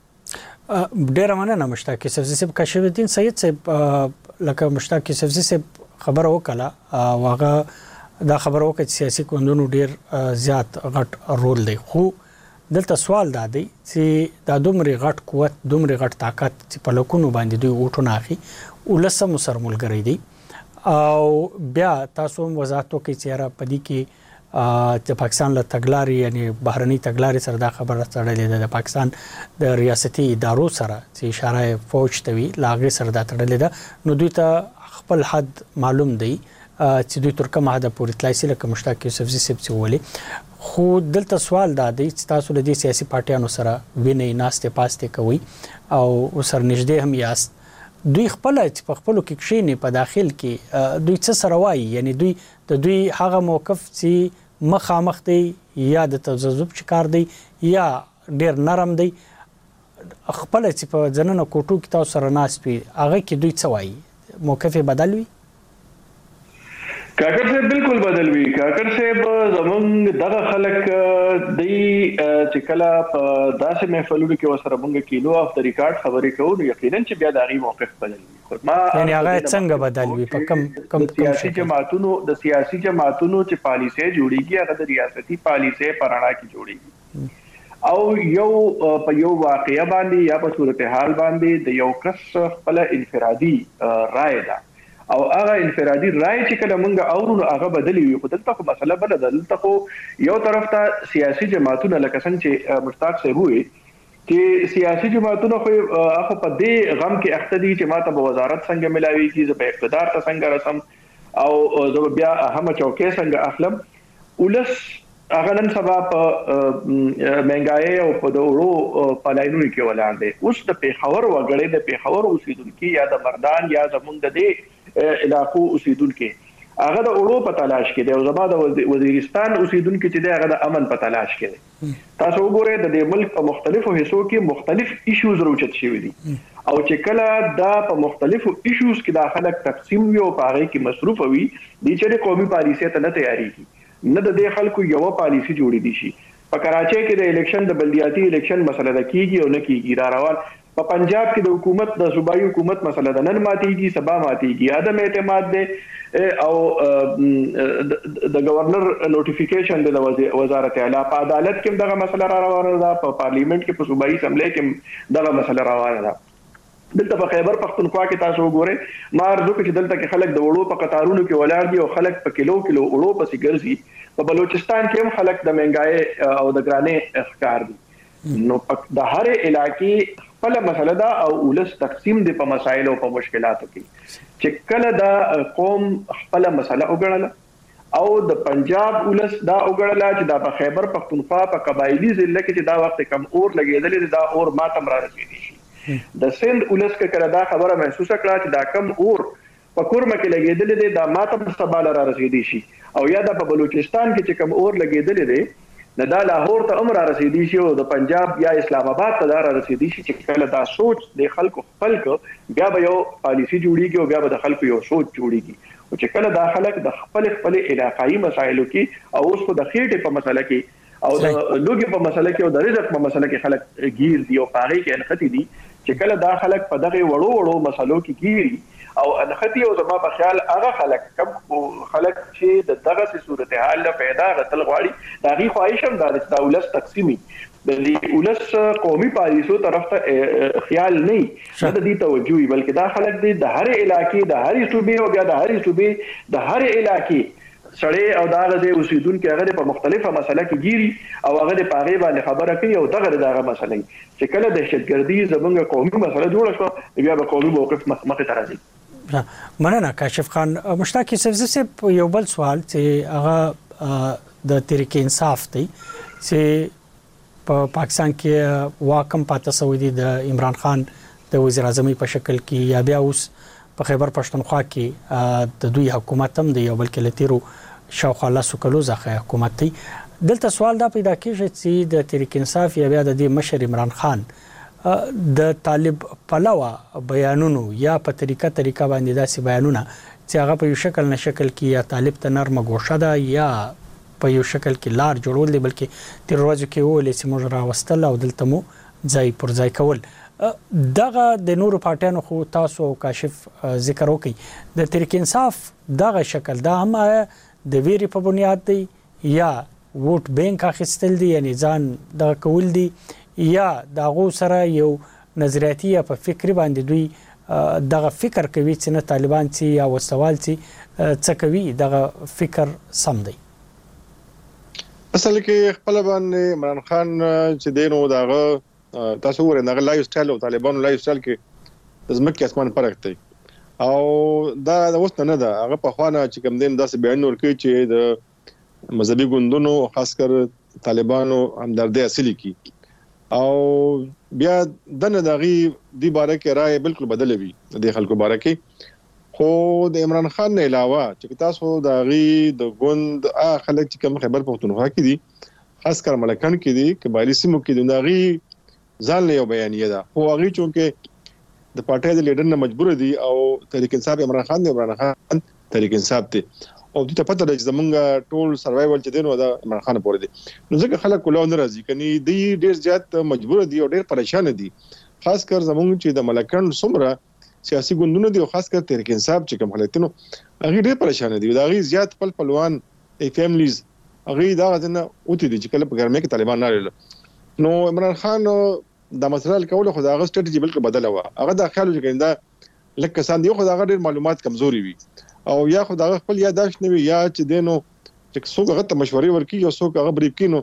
ډیر مننه مشتاق سبزی صاحب کشف الدین سید صاحب لکه مشتاق سبزی صاحب خبر وکړه واغه دا خبر وکړه چې سیاسي ګوندونو ډیر زیات غټ رول دی. خو دلته سوال دا دی چې دا دومره غټ قوت دومره غټ طاقت چې په لکونو باندې دوی اوټونه اخی ولسم سرملګری دی او بیا تاسو هم وضاحت وکړئ چې را پدې کې چې پاکستان له تګلاري یعنی بهرني تګلاري سره دا خبره تړلې ده د پاکستان د ریاستي ادارو سره چې اشاره فوج ته وی لاغه سره دا تړلې ده. نو دوی ته خپل حد معلوم دی چې دوی تر کومه حد پورې تلای شي لکه مشتاق یوسفزي صاحب چې ولي. خو دلته سوال دا دی چې تاسو له دې سیاسي پارټیانو سره ویني ناشته پاسته کوي او سر نږدې هم یاست دوی خپل چې په خپلو کې کښینې په داخل کې دوی څه سره وایي یعنی دوی هغه موقف چې مخامخ دی یا د تذبذب شکار دی یا ډیر نرم دی خپل چې په ځننه کوټو کې تاسو سره ناست وي هغه کې دوی څه وایي موقف بدل وي. کاکر صاحب بالکل بدل وی. کاکر صاحب زمونږ دغه خلک دی چې کله په داسې محفلونو کې وسره مونږ کینو اف د ریکارډ خبرې کوو نو یقینا چې بیا د غي موقف بدل وي. خو ما یعنی هغه څنګه بدل وي په کم سیاسي جماعتونو چې پالیسي جوړیږي هغه د ریاستي پالیسي پرانا کې جوړیږي او یو په یو واقعیا باندې یا په صورتحال باندې د یو کس خپل انفرادي رائے ده او هغه انفرادي رائے چې کله مونږ اورو هغه بدلی وي. خو دلته خو مسله بل ده. دلته خو یو طرف ته سیاسي جماعتونه لکه څنګه چې مشتاق صاحب وي چې سیاسي جماعتونه خو هغه په دې غم کې اختدي چې ماته به وزارت څنګه ملاوي کی زه په اقتدار ته څنګه رسم او زه بیا هم چوکې څنګه اخلم. ولس هغه نن سبا په منګای او په دوړو پلاینونو کې ولاړ دي. اوس د پیښور وګړي د پیښور اوسیدونکو یا د مردان یا زمونږ د دې علاقو اوسیدونکو هغه د اورو په تلاش کې دی او زما د وزیرستان اوسیدونکو چې دی هغه د امن په تلاش کې دی. تاسو وګورئ د دې ملک په مختلفو حصو کې مختلف ایشوز راوچت شوي دي او چې کله دا په مختلفو ایشوز کې داخله تقسیم وي او په هغه کې مصروف وي د چې قومي پالیسي ته نه تیاریږي نه د دې خلکو یو پالیسی جوړې دي شي. په کراچۍ کې د الیکشن د بلدیاتي الیکشن مسله د کیږي او نه کیږي را روان. په پنجاب کې د حکومت د صوبایي حکومت مسله د نن ماتيږي سبا ماتيږي. عدم اعتماد دی او د گورنر نوټیفیکیشن د وزارت اعلی په عدالت کې دغه مسله را روانه ده. په پارلیمنت کې په صوبایي اسمبلی کې دغه مسله روانه ده. دلته په خیبر پختونخوا کې تاسو وګورئ ما ارزو چې دلته کې خلک د وړو په قطارونو کې ولاړ دي او خلک په کیلو وړو پسې ګرځي. په بلوچستان کې هم خلک د مهنګای او د ګرانې ښکار دي. نو د هر علاقې خپل مسله ده او ولس تقسیم دي په مسایلو او په مشکلاتو کې چې کله دا قوم خپل مسله وګڼله او د پنجاب ولس دا وګڼله چې دا په خیبر پختونخوا په قبایلی ضلع کې چې دا وخت کم اور لګېدل دا اور ماتم را رسېدي شي. د سند ولس کې کړه دا خبره محسوسه کړه چې دا کم اور په کورمه کې لګېدل دي دا ماتم سبا را رسېدي شي. او یا د په بلوچستان کې چې کم اور لګېدل دي نه دا لاهور ته عمر رسېدي شي او د پنجاب یا اسلام آباد ته را رسېدي شي چې کله دا سوچ د خلکو خپل بیا به یو پالیسی جوړیږي او بیا به د خلکو یو سوچ جوړیږي او چې کله دا خلک د خپل علاقايي مسایلو کې او اوس په د خېټې په مسله کې او د لوګي په مسله کې او د رزق په مسله کې خلک گیر دي او پاغي کې انختی دي چې کله دا خلک په دغه وړو مسلو کې گیري او انختی او زما په خیال هغه خلک کم خلک چې د دغه صورتحال له پیدا غتل غواړي دا غي خواهشم د دولت تقسیمي د ولس قومي پالیسو طرف ته خیال نه د دې توجهي بلکې دا خلک د هر علاقې د هر صوبې او بیا د هر صوبې د هر علاقې سړی او داغه د اوسیدونکو هغه په مختلفه مسله کې گیري او هغه د پاغي باندې خبره کوي او دغه مسله چې کله دهشتګردي زمونږ قومي مسله جوړه شو بیا به قومي موقف مخه ته راځي. مننه کاشف خان. مشتاق یوسف یو بل سوال چې هغه د تحریک انصاف دی چې په پاکستان کې واکم پاتې شوی دی د عمران خان د وزیر اعظم په شکل کې یا بیا اوس په خیبر پښتونخوا کې د دوی حکومت هم دی او بلکې لتیرو شاوخوا لاسو کلو ځخه حکومت دی. دلته سوال دا پیدا کیږي چې د تحریک انصاف یا بیا د مشر عمران خان د طالب پلوه بیانونو یا په طریقه باندې داسې بیانونه چې هغه په یو شکل نه شکل کې یا طالب ته نرمه ګوشه ده یا په یو شکل کې لار جوړول دي بلکې تیر ورځو کې ولې چې موږ راوستل او دلته مو ځای پر ځای کول. دغه د نورو پارټیانو خو تاسو کاشف ذکر وکړي د تحریک انصاف دغه شکل دا هم د ویری په بنیاد دی یا ووټ بانک اخیستل دي یعنی ځان دغه کول دي یا دغه سره یو نظریاتي یا په فکر باندې دوی دغه فکر کوي چې نه طالبان چې یا وسوال چې څه کوي دغه فکر سم دی. اصل کې خپل باندې عمران خان چې دینو دغه تاسو ورته دغه لایف سټایل او طالبانو لایف سټایل کې زمکه اسمان فرق دی او دا اوس نه ده هغه په خوانه چې کوم دین داسې بیان ورکوي چې د مذهبي ګوندونو خاص کر طالبانو همدردي اصلي کی او بیا دنه دغه دی باره کې رائے بالکل بدل وی د خلکو باره کې خو د عمران خان نه علاوه چې تاسو دغه د ګوند خلک چې کوم خیبر پختونخوا کې دي خاص کر ملکان کې دي قبایلی سیمو کې دي دغه ځان له بیانیه ده خو هغه چونکه د پارټي د لیډر نه مجبور دي او تحریک انصاف عمران خان تحریک انصاف ته او د ته پته چې زمونږ ټول سروایوال چې دین و دا عمران خان پورې دي نو ځکه خلک کولو نه راځي کني دی ډیر زیات مجبور دي او ډیر پریشان دي خاص کر زمونږ چې د ملکان سمره سیاسي ګوندونه دي او خاص کر تحریک انصاف چې کوم خلک نو هغه ډیر پریشان دي دا غي زیات خپلوان فیملیز هغه دا غنه اوتی دي چې کله په ګرمه کې طالبان نه لري نو عمران خان د مسله کول خو دا غو سټریټجی بالکل بدله و هغه د خیال چې دا لکه سان دی خو دا ډیر معلومات کمزوري وي او یا خو دا خپل یاداش نه وي یا چې دینو چې څوک هغه ته مشورې ورکي او څوک هغه بریکینو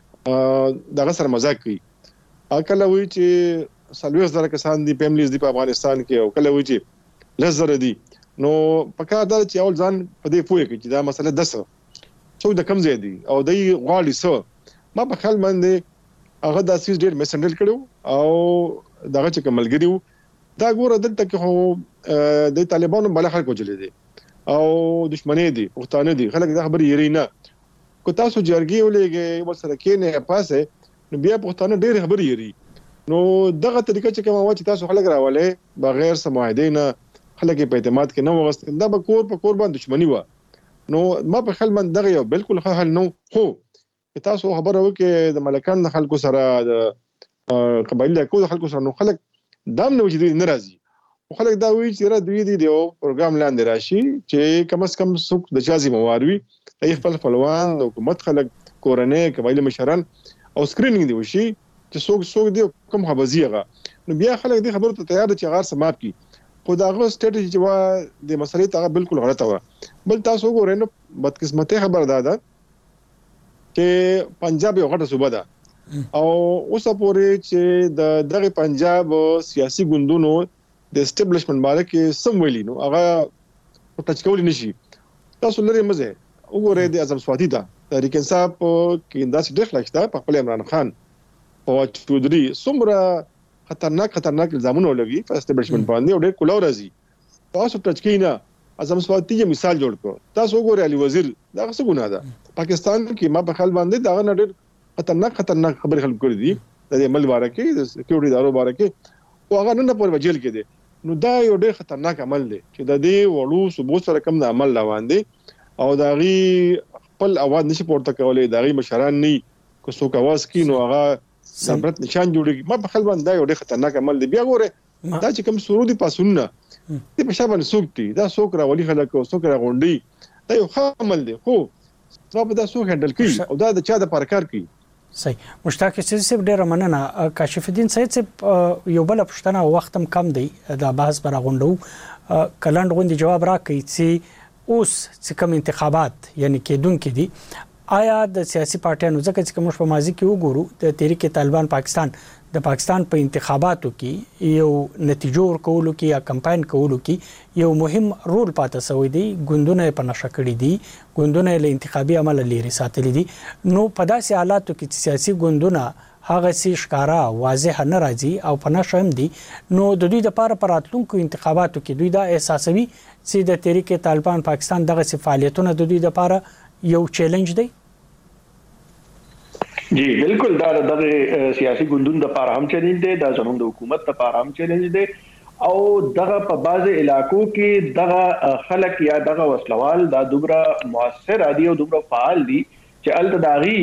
دا سره مزاق کوي اکل وی چې سلوي زره کسان دي فیملیز دي په افغانستان کې او کله وی چې لزر دي نو پکې دا چې اول ځان په دې پوهه کې چې دا مسله دسه څو د کم زیادي او دای غواړي سو ما په خیال باندې هغه د سیس ډیر میسندل کړو او دغه چې کملګریو دا ګوره دلته کې هو د طالبانو بل خلکو چلے دي او دشمنی دي پښتانه دي خلک دا خبر یې نه کو تاسو جرګي ولېږي ورسره کې نه پاسه نو بیا پښتانه ډېر خبر یې نو دغه طریقه چې کومه چې تاسو خلک راولې بغیر سماعدې نه خلک په اعتماد کې نه وغست دا به کور په کور باندې دشمنی و نو ما په خل من دغه یو بالکل حل نو خو تاسو خبره وکړه د ملکان خلکو سره د قبایل کو خلکو سره نو خلک دام نو چې ناراضي او خلک دا وی چې را دوی دی یو پروګرام لاندې راشي چې کم از کم څوک د چازي مواروي ای خپل خپلوان د حکومت خلک کورنۍ قبایل مشران او سکرینینګ دی وشي چې څوک دی کوم خبرزیغه نو بیا خلک دې خبرو ته تیار دي چې غار سماپ کی خو دا غو سټریټجی چې وا د مسلې ته بالکل غلطه و بل تاسو ګورئ نو بدقسمتي خبر ده چې پنجاب یو غټه صوبه ده او اوس پورې چې دغه پنجاب سیاسي ګوندونو د اسټابلیشمنت باندې کې سم ویلی نو هغه ټچ کول نشي تاسو لري مزه وګورئ د اعظم سواتي ته تحریک انصاف کې انداز ډېر لښته په خپل عمران خان او چودري څومره خطرناک الزامونه لګي په اسټابلیشمنت باندې او ډېر کولاو راځي تاسو ټچ کینا اعظم سواتي یې مثال جوړ کو تاسو وګورئ علي وزیر دا څه ګناه ده پاکستان کې ما په خل باندې دا نه ډېر خطرناک خبر خلک کړی دي د عمل باره کې د سکیورټي دارو باره کې او هغه نه په وجل کې دي نو دا یو ډېر خطرناک عمل دی چې د دې وړو صوبو سره کوم د عمل روان دي او دا غي خپل اواز نشي پورته کولای دا غي مشران نه کو څوک اواز کوي نو هغه صبرت نشان جوړي ما په خل باندې دا یو ډېر خطرناک عمل دی بیا ګوره دا چې کوم سرودي پاسونه دې په شابه څوک دي دا څوک راولي خلک او څوک راغونډي دا یو عمل دی خو سبب دا څوک هندل کوي او دا د چا د پارکار کوي صحیح مشتاق سیب ډیر مننه کاشف الدین سید صاحب یو بل پښتنه وختم کم دی دا بحث پر غونډو کلند غوندي جواب راکړي چې اوس چې کوم انتخابات یعنی کېدونکې دي آیا د سیاسي پارټیانو ځکه چې کوم په ماضي کې وګورو د تحریک طالبان پاکستان په انتخاباتو کې یو نتیجو ورکولو کې یا کمپاین کولو کې یو مهم رول پاتې شوی دی ګوندونه په نشه کړی دي ګوندونه له انتخابي عمل لري ساتلي دي نو په داسې حالاتو کې سیاسي ګوندونه هغه سي ښکارا واضح نه راځي او په نشه هم دي نو د دوی د لپاره پراتلونکو انتخاباتو کې دوی دا احساسوي چې د تحریک طالبان پاکستان دغه فعالیتونه د دوی لپاره یو چیلنج دی جی بالکل دا د سیاسي ګوندونو لپاره هم چیلنج دی دا زموږ د حکومت لپاره هم چیلنج دی او دغه په بعض علاقو کې دغه خلک یا دغه وسلوال دا دومره مؤثر دي او دومره فعال دي چې الته داغي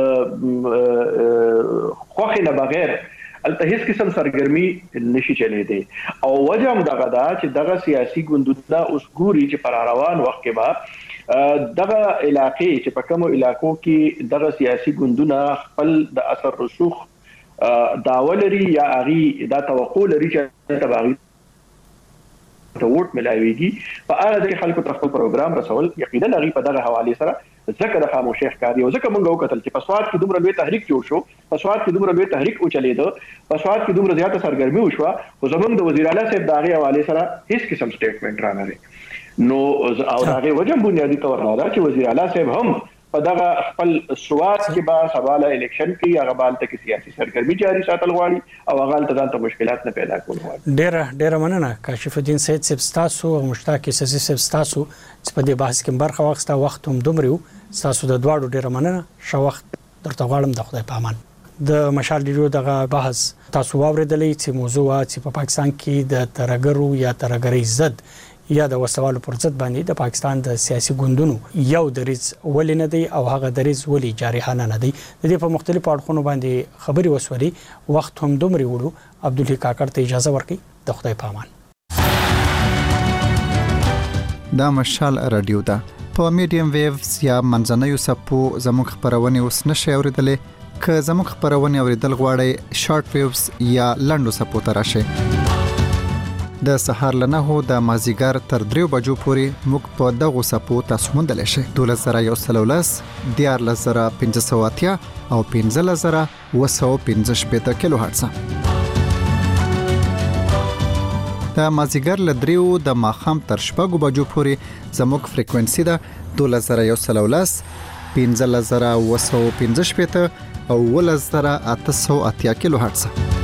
د خوخه نه بغیر الته هیڅ قسم سرګرمي نشي چلی دی او وجه هم دغه دا چې دغه سیاسي ګوندونه اوس ګوري چې پر روان وخت کې به دغه علاقې چې په کومو علاقو کې دغه سیاسي ګوندونه خپل د اثر رسوخ داولري یا اغي دا توقع لري چې تباغي ته ووټ ملاويږي په اړه د خلکو تر خپل پروګرام رسول یقینا اغي په دغه حواله سره ځکه د خاموشي ښکاری او ځکه موږ وکتل چې په سواد کې دومره لوی تحریک جوړ شو په سواد کې دومره لوی تحریک او چلیدو په سواد کې دومره زیاته سرګرمي وشو خو زمونږ د وزیر اعلی صاحب دغه حواله سره هیڅ قسم سټیټمنټ را نه لري نو او دغه وجه بنیادی تور نه دا چې وزیر اعلی صاحب هم په دغه خپل سواد کې به سواله الیکشن کې هغه بالته کې سیاسي سرګرمي جاري ساتل غواړي او هغه ته ځانته مشکلات نه پیدا کول غواړي ډېر مننه کاشف الدین سید صاحب تاسو او مشتاق سسی صاحب تاسو چې په دې بحث کې برخه واخسته وخت هم دومره تاسو د دواړو ډېر مننه شو وخت درته غواړم د خدای په امان د مشال ډیرو دغه بحث تاسو واوریدلې چې موضوع چې په پاکستان کې د ترګرو یا ترګری ضد یا د وسوالو پر ضد باندې د پاکستان د سیاسي ګوندونو یو دریز ولې نه دی او هغه دریز ولې جارحانه نه دی د دې په مختلفو اړخونو باندې خبري وسوري وخت هم دومره وړو عبدالحی کاکړ ته اجازه ورکړي د خدای په امان دا مشال رادیو ده په میډیم ویوز یا منځنوي سپو زموږ خبرونه اوس نشي اوریدلې که زموږ خبرونه اوریدل غواړئ شارټ ویوز یا لنډو سپو ته راشئ د سهار لنهو د مازیګر تر 3 بجو پورې موږ په دغه سپو تاسو موندلی شئ 12113 14580 او 15715 کیلو هرتز د مازیګر له 3 د ماخام تر 6 بجو پورې زموږ فریکوئنسي ده 12113 15715 او 10880 کیلو هرتز